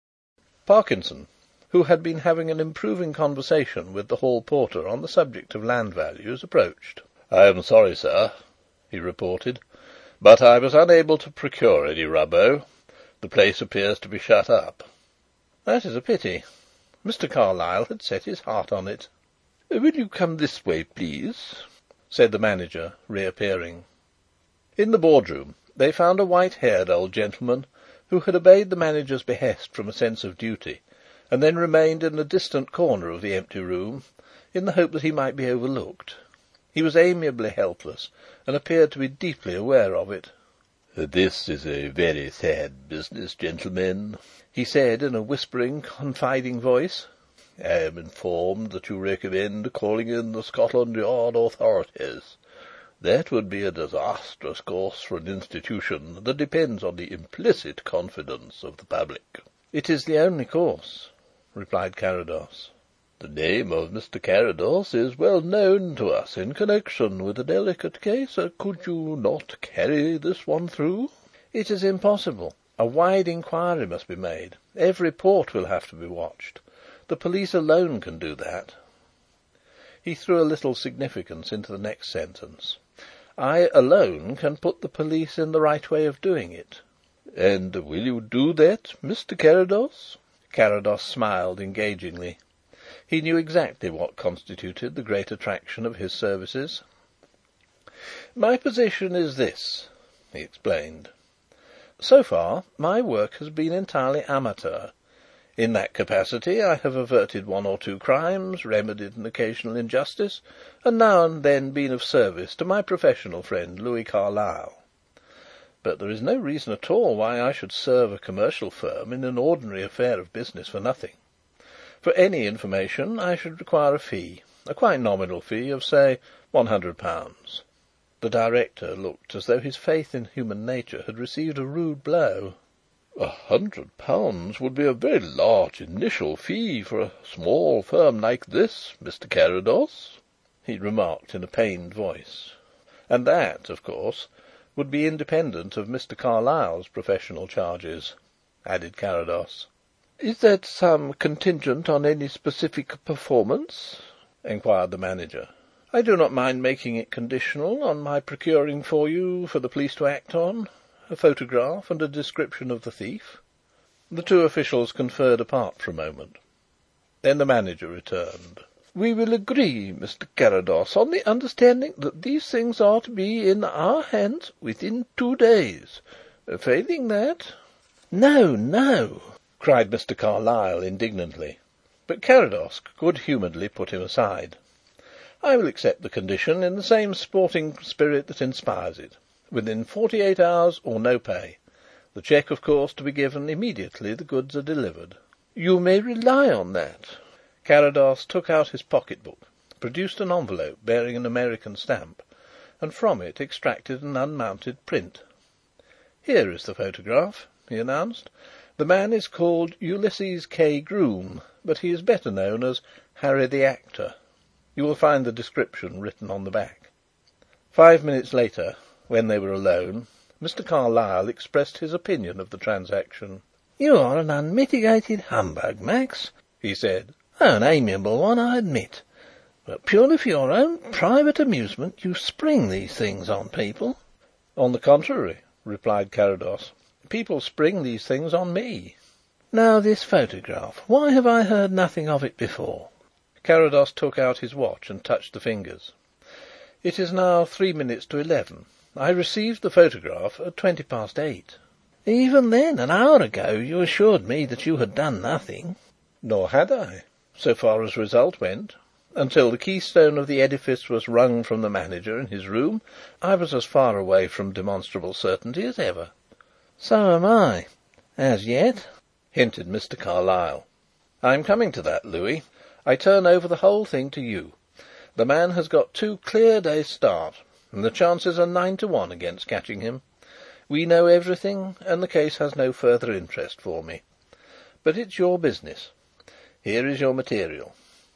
Parkinson, who had been having an improving conversation with the hall porter on the subject of land values, approached. "I am sorry, sir," he reported, "but I was unable to procure any rubbo. The place appears to be shut up." "That is a pity. Mr. Carlyle had set his heart on it." "Will you come this way, please?" said the manager, reappearing. In the boardroom they found a white-haired old gentleman who had obeyed the manager's behest from a sense of duty, and then remained in a distant corner of the empty room, in the hope that he might be overlooked. He was amiably helpless, and appeared to be deeply aware of it. "This is a very sad business, gentlemen," he said in a whispering, confiding voice. "I am informed that you recommend calling in the Scotland Yard authorities. That would be a disastrous course for an institution that depends on the implicit confidence of the public." "It is the only course," replied Carrados. "The name of Mr. Carrados is well known to us in connection with a delicate case. Could you not carry this one through?" "It is impossible. A wide inquiry must be made. Every port will have to be watched. The police alone can do that." He threw a little significance into the next sentence. I alone can put the police in the right way of doing it." "And will you do that, Mr. Carrados?" Carrados smiled engagingly. He knew exactly what constituted the great attraction of his services. "My position is this," he explained. "So far, my work has been entirely amateur. In that capacity I have averted one or two crimes, remedied an occasional injustice, and now and then been of service to my professional friend, Louis Carlyle. But there is no reason at all why I should serve a commercial firm in an ordinary affair of business for nothing. For any information I should require a fee, a quite nominal fee of, say, £100. The director looked as though his faith in human nature had received a rude blow. £100 would be a very large initial fee for a small firm like this, Mr. Carrados," he remarked in a pained voice. "And that, of course, would be independent of Mr. Carlyle's professional charges," added Carrados. "Is that sum contingent on any specific performance?" inquired the manager. "I do not mind making it conditional on my procuring for you, for the police to act on, a photograph and a description of the thief." The two officials conferred apart for a moment. Then the manager returned. "We will agree, Mr. Carrados, on the understanding that these things are to be in our hands within 2 days. Failing that—" "No, no!" cried Mr. Carlyle indignantly. But Carrados good-humouredly put him aside. "I will accept the condition in the same sporting spirit that inspires it. Within 48 hours or no pay. The cheque, of course, to be given immediately the goods are delivered." "You may rely on that." Carrados took out his pocket book, produced an envelope bearing an American stamp, and from it extracted an unmounted print. "Here is the photograph," he announced. "The man is called Ulysses K. Groom, but he is better known as Harry the Actor. You will find the description written on the back." 5 minutes later, when they were alone, Mr. Carlyle expressed his opinion of the transaction. "You are an unmitigated humbug, Max," he said. "An amiable one, I admit. But purely for your own private amusement you spring these things on people." "On the contrary," replied Carrados, "people spring these things on me." "Now this photograph. Why have I heard nothing of it before?" Carrados took out his watch and touched the fingers. "It is now 3 minutes to 11. I received the photograph at 8:20. "Even then, an hour ago, you assured me that you had done nothing." "Nor had I, so far as result went. Until the keystone of the edifice was wrung from the manager in his room, I was as far away from demonstrable certainty as ever." "So am I, as yet," hinted Mr. Carlyle. "I am coming to that, Louis. I turn over the whole thing to you. The man has got 2 clear days' start, and the chances are 9 to 1 against catching him. We know everything, and the case has no further interest for me. But it's your business. Here is your material.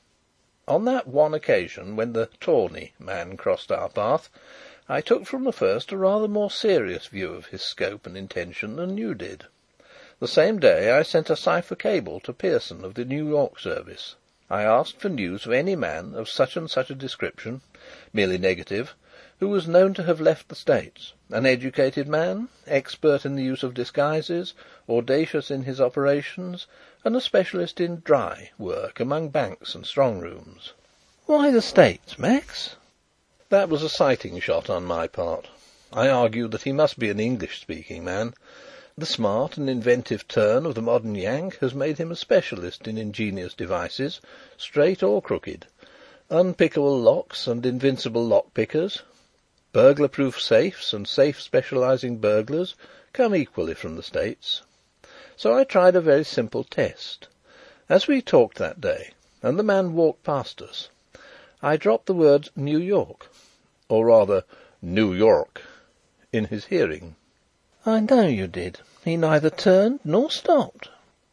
On that one occasion when the Tawney man crossed our path, I took from the first a rather more serious view of his scope and intention than you did. The same day I sent a cipher cable to Pearson of the New York service. I asked for news of any man of such and such a description, merely negative, who was known to have left the States, an educated man, expert in the use of disguises, audacious in his operations, and a specialist in dry work among banks and strong rooms. "Why the States, Max?" "That was a sighting shot on my part. I argued that he must be an English-speaking man. The smart and inventive turn of the modern Yank has made him a specialist in ingenious devices, straight or crooked. Unpickable locks and invincible lock-pickers, burglar-proof safes and safe-specialising burglars come equally from the States. So I tried a very simple test. As we talked that day, and the man walked past us, I dropped the words New York, or rather New York, in his hearing." "I know you did. He neither turned nor stopped."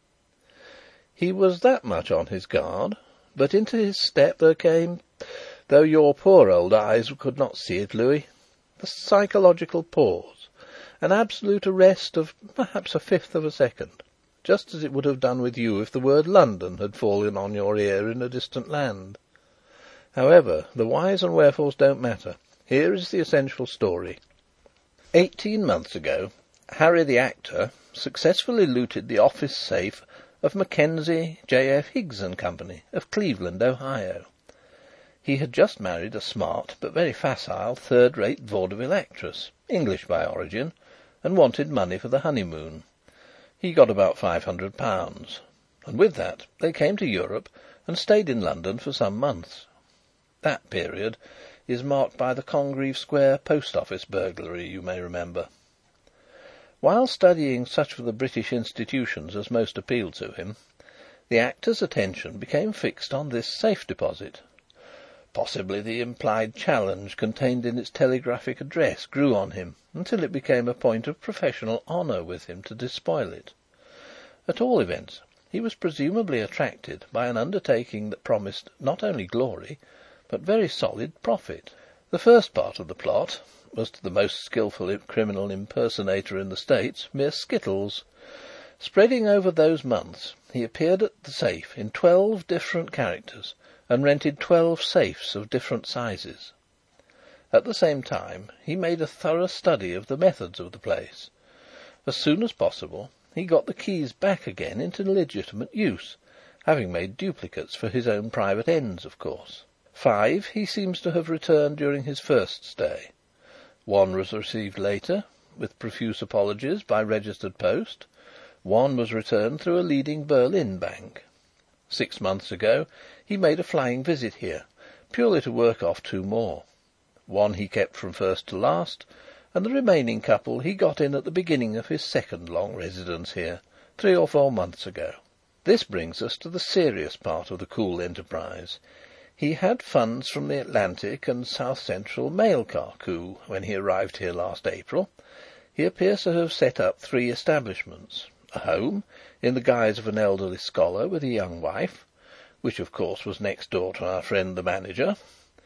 "He was that much on his guard, but into his step there came, though your poor old eyes could not see it, Louis, a psychological pause, an absolute arrest of perhaps 1/5 of a second, just as it would have done with you if the word London had fallen on your ear in a distant land. However, the whys and wherefores don't matter.
Here is the essential story. 18 months ago, Harry the actor successfully looted the office safe of Mackenzie, J.F. Higgs and Company, of Cleveland, Ohio. He had just married a smart but very facile third-rate vaudeville actress, English by origin, and wanted money for the honeymoon. He got about £500, and with that they came to Europe and stayed in London for some months. That period is marked by the Congreve Square post office burglary, you may remember. While studying such of the British institutions as most appealed to him, the actor's attention became fixed on this safe deposit. Possibly the implied challenge contained in its telegraphic address grew on him until it became a point of professional honour with him to despoil it. At all events, he was presumably attracted by an undertaking that promised not only glory, but very solid profit. The first part of the plot was, to the most skilful criminal impersonator in the States, mere skittles. Spreading over those months, he appeared at the safe in 12 different characters and rented 12 safes of different sizes. At the same time, he made a thorough study of the methods of the place. As soon as possible, he got the keys back again into legitimate use, having made duplicates for his own private ends, of course. 5 he seems to have returned during his first stay. 1 was received later, with profuse apologies, by registered post. 1 was returned through a leading Berlin bank. 6 months ago he made a flying visit here, purely to work off 2 more. 1 he kept from first to last, and the remaining couple he got in at the beginning of his second long residence here, 3 or 4 months ago. This brings us to the serious part of the cool enterprise. He had funds from the Atlantic and South Central mail car coup when he arrived here last April. He appears to have set up 3 establishments: a home, in the guise of an elderly scholar with a young wife, which of course was next door to our friend the manager;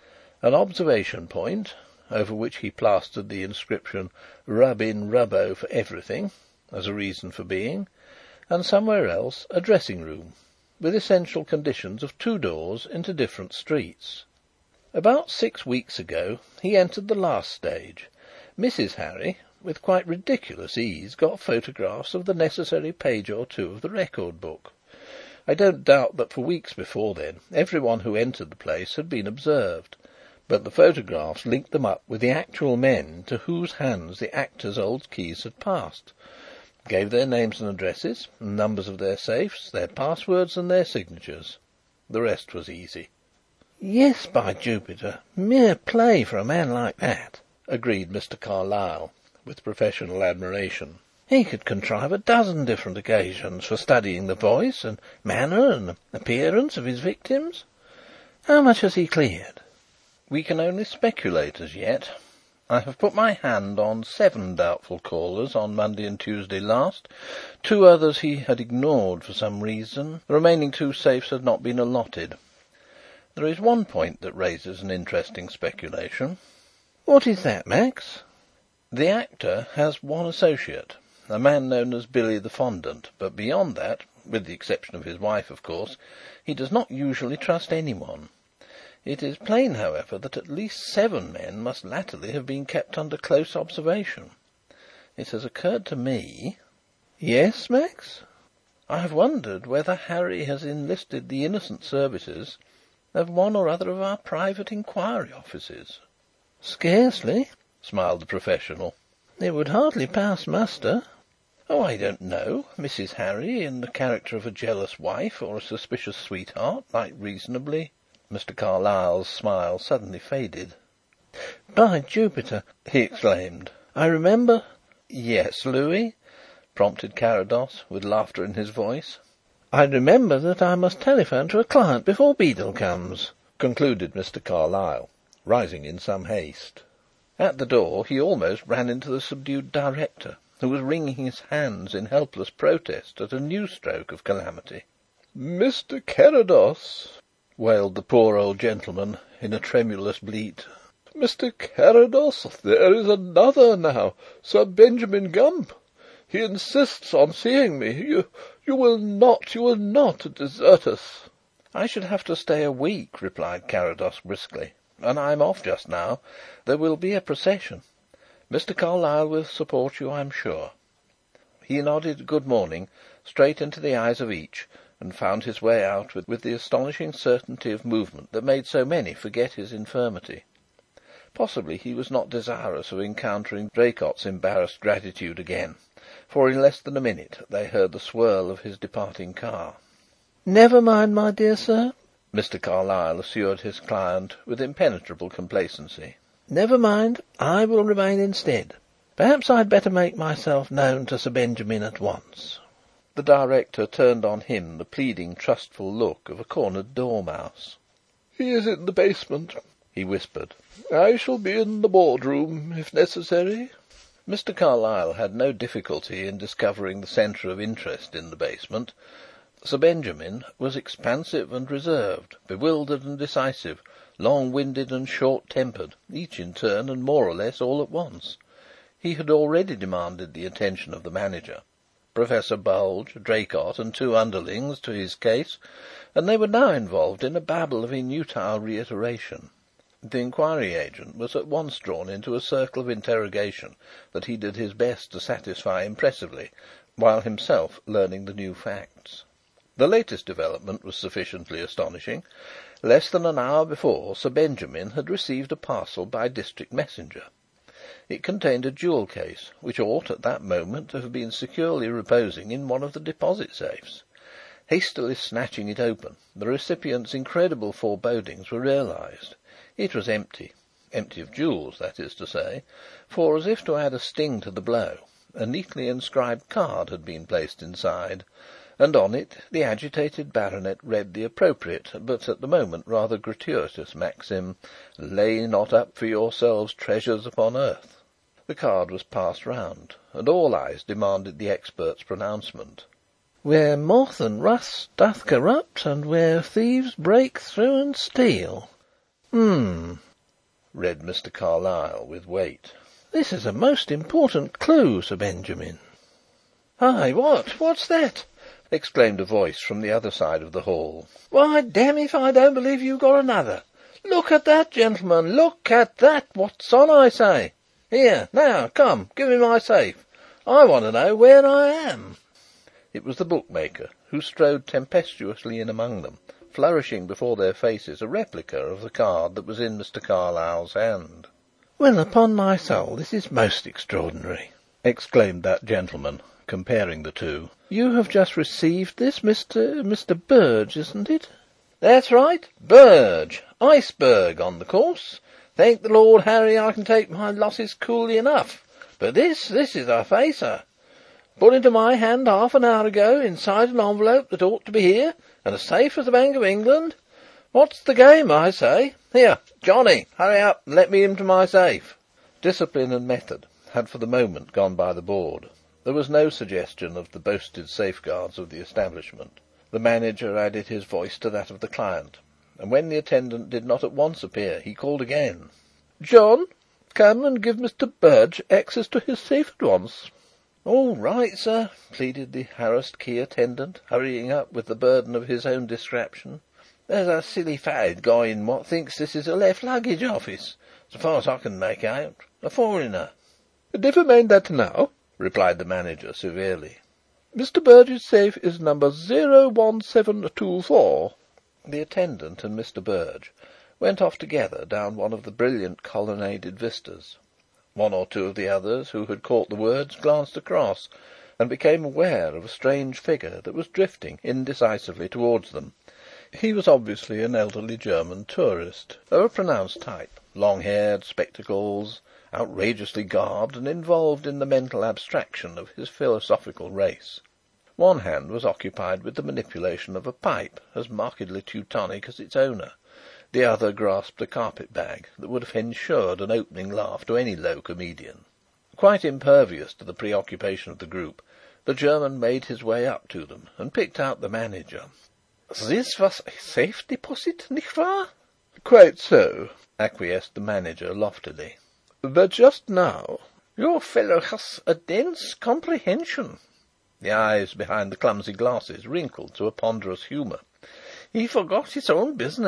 an observation point, over which he plastered the inscription "Rub in Rubbo for everything," as a reason for being; and somewhere else a dressing room, with essential conditions of 2 doors into different streets. About 6 weeks ago he entered the last stage. Mrs. Harry, with quite ridiculous ease, got photographs of the necessary page or 2 of the record book. I don't doubt that for weeks before then everyone who entered the place had been observed, but the photographs linked them up with the actual men to whose hands the actors' old keys had passed, gave their names and addresses, and numbers of their safes, their passwords and their signatures. The rest was easy.
"Yes, by Jupiter, mere play for a man like that," agreed Mr. Carlyle, with professional admiration. "He could contrive a dozen different occasions for studying the voice and manner and appearance of his victims. How much has he cleared?"
"We can only speculate as yet. I have put my hand on 7 doubtful callers on Monday and Tuesday last. 2 others he had ignored for some reason. The remaining 2 safes had not been allotted. There is one point that raises an interesting speculation."
"What is that, Max?"
"The actor has one associate, a man known as Billy the Fondant, but beyond that, with the exception of his wife, of course, he does not usually trust anyone. It is plain, however, that at least 7 men must latterly have been kept under close observation. It has occurred to me—"
"Yes, Max?"
"I have wondered whether Harry has enlisted the innocent services of one or other of our private inquiry offices."
"Scarcely,"
smiled the professional.
"It would hardly pass muster."
"Oh, I don't know. Mrs. Harry, in the character of a jealous wife or a suspicious sweetheart, might reasonably—" Mr. Carlyle's smile suddenly faded.
"By Jupiter!"
he exclaimed.
"I remember—"
"Yes, Louis?" prompted Carrados, with laughter in his voice.
"I remember that I must telephone to a client before Beedel comes,"
concluded Mr. Carlyle, rising in some haste. At the door he almost ran into the subdued director, who was wringing his hands in helpless protest at a new stroke of calamity. "Mr. Carrados," wailed the poor old gentleman in a tremulous bleat. "Mr. Carrados, there is another now, Sir Benjamin Gump. He insists on seeing me. You will not desert us?" "I should have to stay a week," replied Carrados briskly. and I'm off just now. There will be a procession. Mr. Carlyle will support you, I'm sure." He nodded good morning straight into the eyes of each, and found his way out with the astonishing certainty of movement that made so many forget his infirmity. Possibly he was not desirous of encountering Draycott's embarrassed gratitude again, for in less than a minute they heard the swirl of his departing car.
"Never mind, my dear sir,"
Mr. Carlyle assured his client with impenetrable complacency.
"Never mind. I will remain instead. Perhaps I'd better make myself known to Sir Benjamin at once."
The director turned on him the pleading, trustful look of a cornered dormouse. "He is in the basement," he whispered. "I shall be in the boardroom, if necessary." Mr. Carlyle had no difficulty in discovering the centre of interest in the basement. Sir Benjamin was expansive and reserved, bewildered and decisive, long-winded and short-tempered, each in turn and more or less all at once. He had already demanded the attention of the manager, Professor Bulge, Draycott, and two underlings to his case, and they were now involved in a babble of inutile reiteration. The inquiry agent was at once drawn into a circle of interrogation that he did his best to satisfy impressively, while himself learning the new facts. The latest development was sufficiently astonishing. Less than an hour before, Sir Benjamin had received a parcel by district messenger. It contained a jewel case, which ought at that moment to have been securely reposing in one of the deposit safes. Hastily snatching it open, the recipient's incredible forebodings were realised. It was empty. Empty of jewels, that is to say, for, as if to add a sting to the blow, a neatly inscribed card had been placed inside, and on it the agitated baronet read the appropriate, but at the moment rather gratuitous maxim, "Lay not up for yourselves treasures upon earth." The card was passed round, and all eyes demanded the expert's pronouncement.
"Where moth and rust doth corrupt, and where thieves break through and steal."
Read Mr. Carlyle with weight.
"This is a most important clue, Sir Benjamin."
"Hi, what's that?" exclaimed a voice from the other side of the hall.
"Why, damme if I don't believe you've got another. Look at that, gentlemen, look at that. What's on, I say? Here, now, come, give me my safe. I want to know where I am."
It was the bookmaker, who strode tempestuously in among them, flourishing before their faces a replica of the card that was in Mr. Carlyle's hand.
"Well, upon my soul, this is most extraordinary," exclaimed that gentleman, comparing the two. "You have just received this, Mr. Burge, isn't it?"
"That's right. Burge. Iceberg on the course. Thank the Lord Harry I can take my losses coolly enough. But this is a facer. Put into my hand half an hour ago, inside an envelope that ought to be here, and as safe as the Bank of England. What's the game, I say? Here, Johnny, hurry up and let me into my safe." Discipline and method had for the moment gone by the board. There was no suggestion of the boasted safeguards of the establishment. The manager added his voice to that of the client, and when the attendant did not at once appear, he called again. "John, come and give Mr. Burge access to his safe at once." "All right, sir," pleaded the harassed key attendant, hurrying up with the burden of his own distraction. "There's a silly fad going what thinks this is a left luggage office, so far as I can make out. A foreigner." "Never mind that now," replied the manager severely. "Mr. Burge's safe is number 01724. The attendant and Mr. Burge went off together down one of the brilliant colonnaded vistas. One or two of the others who had caught the words glanced across, and became aware of a strange figure that was drifting indecisively towards them. He was obviously an elderly German tourist, of a pronounced type, long-haired, spectacles, outrageously garbed, and involved in the mental abstraction of his philosophical race. One hand was occupied with the manipulation of a pipe as markedly Teutonic as its owner. The other grasped a carpet bag that would have ensured an opening laugh to any low comedian. Quite impervious to the preoccupation of the group, the German made his way up to them and picked out the manager. "This was a safe deposit, nicht wahr?" "Quite so," acquiesced the manager loftily. "But just now—" "Your fellow has a dense comprehension." The eyes behind the clumsy glasses wrinkled to a ponderous humour. "He forgot his own business.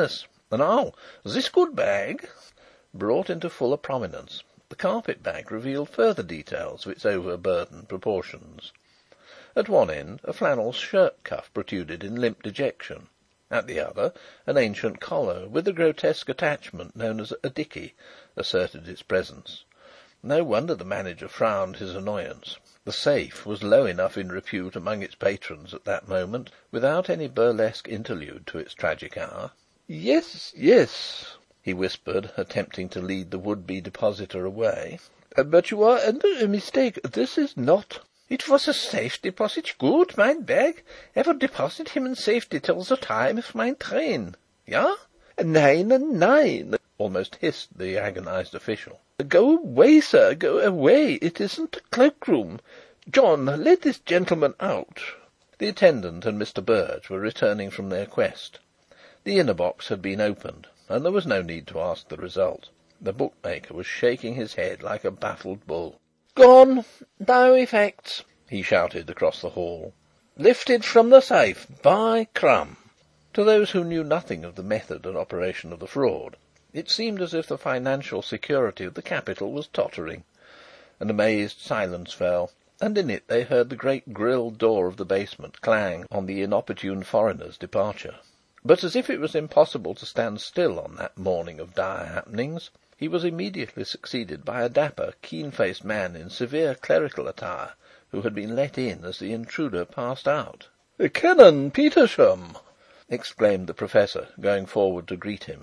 And now, this good bag," brought into fuller prominence, the carpet bag revealed further details of its overburdened proportions. At one end a flannel shirt cuff protruded in limp dejection. At the other, an ancient collar, with the grotesque attachment known as a dicky, asserted its presence. No wonder the manager frowned his annoyance. The safe was low enough in repute among its patrons at that moment, without any burlesque interlude to its tragic hour. "Yes, yes," he whispered, attempting to lead the would-be depositor away. "But you are under a mistake. This is not—" "It was a safe deposit. Good, mein bag. I will deposit him in safety till the time of my train. Ja?" "Nein, nein," almost hissed the agonised official. "Go away, sir, go away. It isn't a cloak-room. John, let this gentleman out." The attendant and Mr. Berge were returning from their quest. The inner box had been opened, and there was no need to ask the result. The bookmaker was shaking his head like a baffled bull. "Gone. No effects," he shouted across the hall. "Lifted from the safe by crumb." To those who knew nothing of the method and operation of the fraud, it seemed as if the financial security of the capital was tottering. An amazed silence fell, and in it they heard the great grilled door of the basement clang on the inopportune foreigner's departure. But as if it was impossible to stand still on that morning of dire happenings, he was immediately succeeded by a dapper, keen-faced man in severe clerical attire, who had been let in as the intruder passed out. "Canon Petersham!" exclaimed the Professor, going forward to greet him.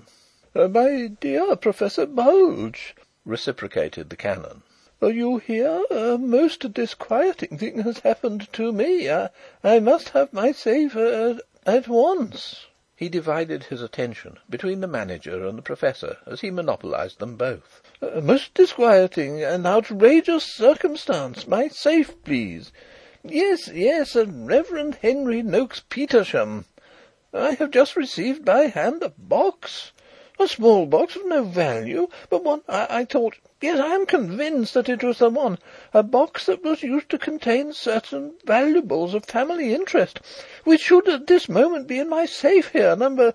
"My dear Professor Bulge," reciprocated the Canon. "Are you here? A most disquieting thing has happened to me. I must have my safe at once." He divided his attention between the manager and the Professor as he monopolised them both. "A most disquieting and outrageous circumstance. My safe, please. Yes, Reverend Henry Noakes Petersham. I have just received by hand a box. A small box of no value, but one I thought... Yes, I am convinced that it was the one. A box that was used to contain certain valuables of family interest, which should at this moment be in my safe here, number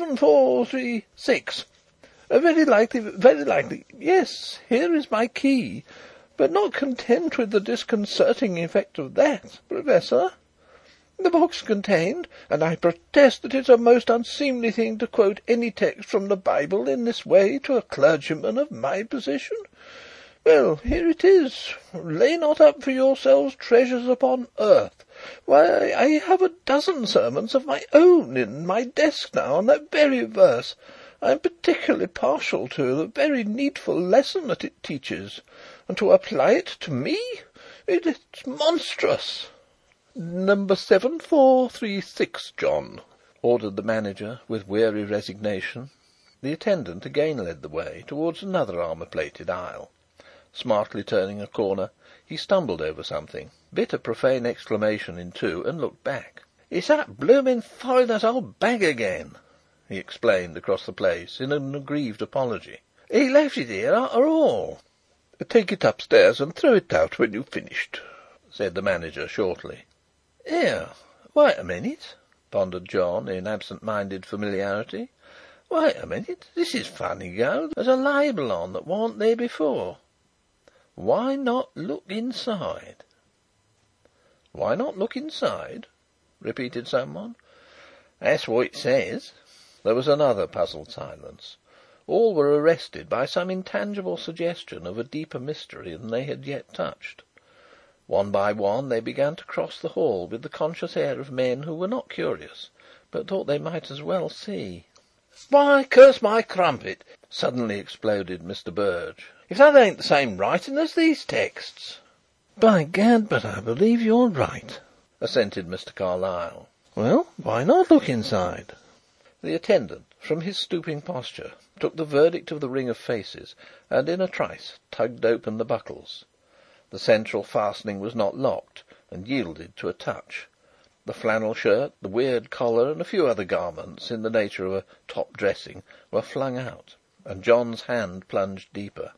7436. Very likely. Yes, here is my key. But not content with the disconcerting effect of that, Professor, the box contained, and I protest that it's a most unseemly thing to quote any text from the Bible in this way to a clergyman of my position. Well, here it is. Lay not up for yourselves treasures upon earth. Why, I have a dozen sermons of my own in my desk now on that very verse. I am particularly partial to the very needful lesson that it teaches, and to apply it to me, it's monstrous." "Number 7436, John," ordered the manager with weary resignation. The attendant again led the way towards another armour-plated aisle. Smartly turning a corner, he stumbled over something, bit a profane exclamation in two, and looked back. "It's that bloomin' foreigner's old bag again," he explained across the place in an aggrieved apology. "He left it here after all." "Take it upstairs and throw it out when you've finished," said the manager shortly. "Here, wait a minute," pondered John in absent-minded familiarity. "Wait a minute. This is funny go. There's a label on that wasn't there before. Why not look inside?" "Why not look inside?" repeated someone. "That's what it says." There was another puzzled silence. All were arrested by some intangible suggestion of a deeper mystery than they had yet touched. One by one they began to cross the hall with the conscious air of men who were not curious, but thought they might as well see. "Why, curse my crumpet!" suddenly exploded Mr. Berge. "If that ain't the same writing as these texts!" "By gad, but I believe you're right," assented Mr. Carlyle. "Well, why not look inside?" The attendant, from his stooping posture, took the verdict of the ring of faces, and in a trice tugged open the buckles. The central fastening was not locked, and yielded to a touch. The flannel shirt, the weird collar, and a few other garments in the nature of a top dressing were flung out, and John's hand plunged deeper.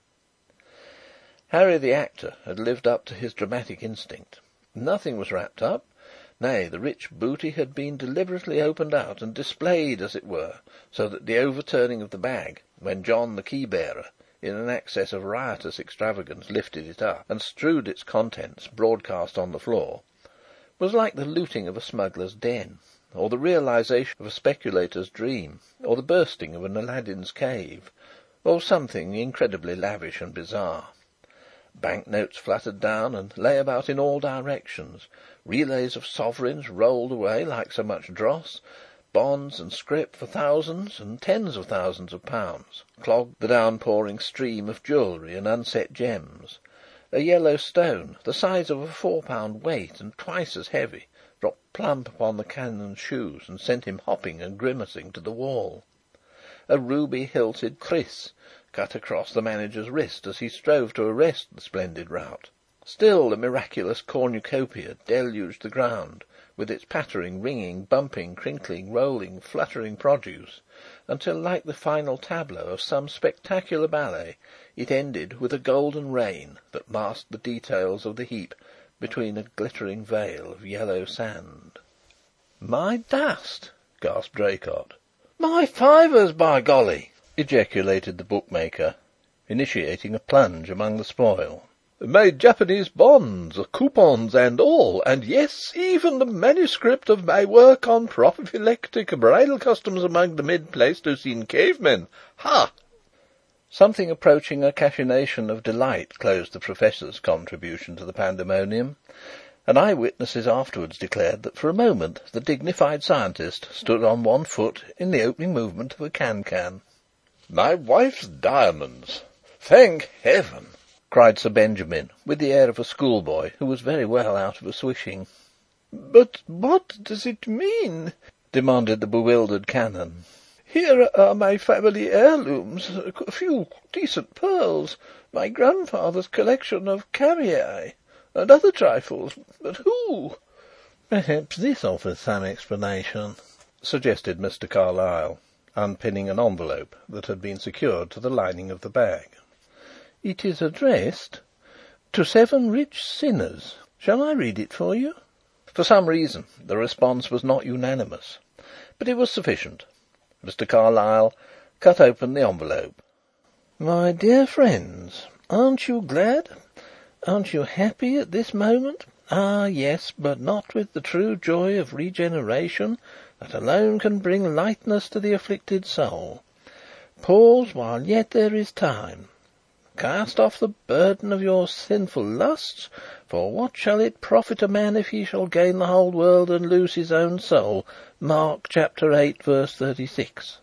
Harry the actor had lived up to his dramatic instinct. Nothing was wrapped up, Nay, the rich booty had been deliberately opened out and displayed, as it were, so that the overturning of the bag, when John the key-bearer, in an access of riotous extravagance, lifted it up, and strewed its contents broadcast on the floor, was like the looting of a smuggler's den, or the realisation of a speculator's dream, or the bursting of an Aladdin's cave, or something incredibly lavish and bizarre. Bank-notes fluttered down and lay about in all directions. Relays of sovereigns rolled away like so much dross. Bonds and scrip for thousands and tens of thousands of pounds clogged the downpouring stream of jewellery and unset gems. A yellow stone, the size of a 4-pound weight and twice as heavy, dropped plump upon the canon's shoes and sent him hopping and grimacing to the wall. A ruby-hilted kriss cut across the manager's wrist as he strove to arrest the splendid rout. Still the miraculous cornucopia deluged the ground with its pattering, ringing, bumping, crinkling, rolling, fluttering produce, until, like the final tableau of some spectacular ballet, it ended with a golden rain that masked the details of the heap between a glittering veil of yellow sand. "My dust!" gasped Draycott. "My fivers, by golly!" ejaculated the bookmaker, initiating a plunge among the spoil. "My Japanese bonds, coupons and all, and yes, even the manuscript of my work on prophylactic bridal customs among the mid-Pleistocene cavemen. Ha!" Something approaching a cachinnation of delight closed the Professor's contribution to the pandemonium, and eyewitnesses afterwards declared that for a moment the dignified scientist stood on one foot in the opening movement of a can-can. "My wife's diamonds! Thank Heaven!" cried Sir Benjamin, with the air of a schoolboy who was very well out of a swishing. "But what does it mean?" demanded the bewildered Canon. "Here are my family heirlooms, a few decent pearls, my grandfather's collection of camei, and other trifles. But who—" "Perhaps this offers some explanation," suggested Mr. Carlyle, unpinning an envelope that had been secured to the lining of the bag. "It is addressed 'To 7 rich sinners.' Shall I read it for you?" For some reason the response was not unanimous, but it was sufficient. Mr. Carlyle cut open the envelope. "My dear friends, aren't you glad? Aren't you happy at this moment? Ah, yes, but not with the true joy of regeneration that alone can bring lightness to the afflicted soul. Pause while yet there is time. Cast off the burden of your sinful lusts, for what shall it profit a man if he shall gain the whole world and lose his own soul? Mark chapter 8, verse 36.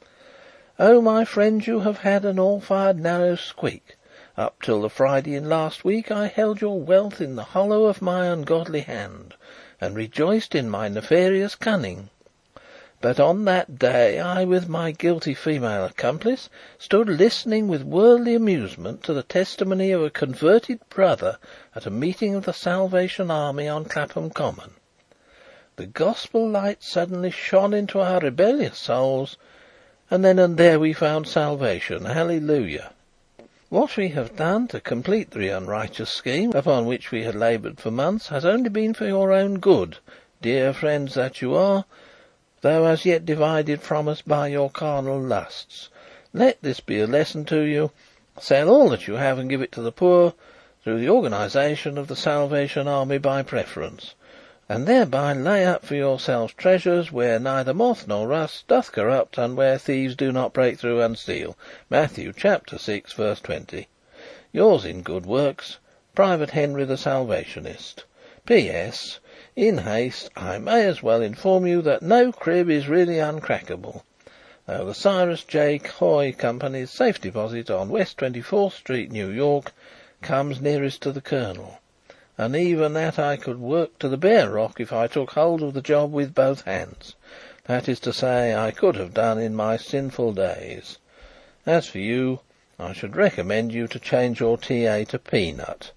Oh, my friends, you have had an all-fired narrow squeak. Up till the Friday in last week I held your wealth in the hollow of my ungodly hand, and rejoiced in my nefarious cunning. But on that day I, with my guilty female accomplice, stood listening with worldly amusement to the testimony of a converted brother at a meeting of the Salvation Army on Clapham Common. The gospel light suddenly shone into our rebellious souls, and then and there we found salvation. Hallelujah! What we have done to complete the unrighteous scheme upon which we had laboured for months has only been for your own good, dear friends that you are, though as yet divided from us by your carnal lusts. Let this be a lesson to you. Sell all that you have and give it to the poor, through the organisation of the Salvation Army by preference, and thereby lay up for yourselves treasures where neither moth nor rust doth corrupt, and where thieves do not break through and steal. Matthew chapter 6, verse 20. Yours in good works, Private Henry the Salvationist. P.S. In haste, I may as well inform you that no crib is really uncrackable, though the Cyrus J. Coy Company's safe deposit on West 24th Street, New York, comes nearest to the Colonel, and even that I could work to the bare rock if I took hold of the job with both hands. That is to say, I could have done in my sinful days. As for you, I should recommend you to change your TA to Peanut.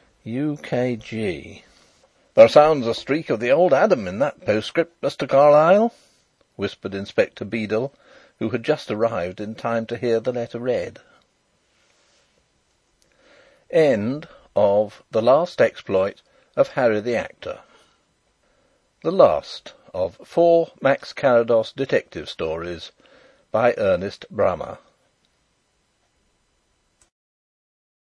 UKG. "There sounds a streak of the old Adam in that postscript, Mr. Carlyle," whispered Inspector Beedel, who had just arrived in time to hear the letter read. End of The Last Exploit of Harry the Actor. The last of 4 Max Carados Detective Stories by Ernest Bramah.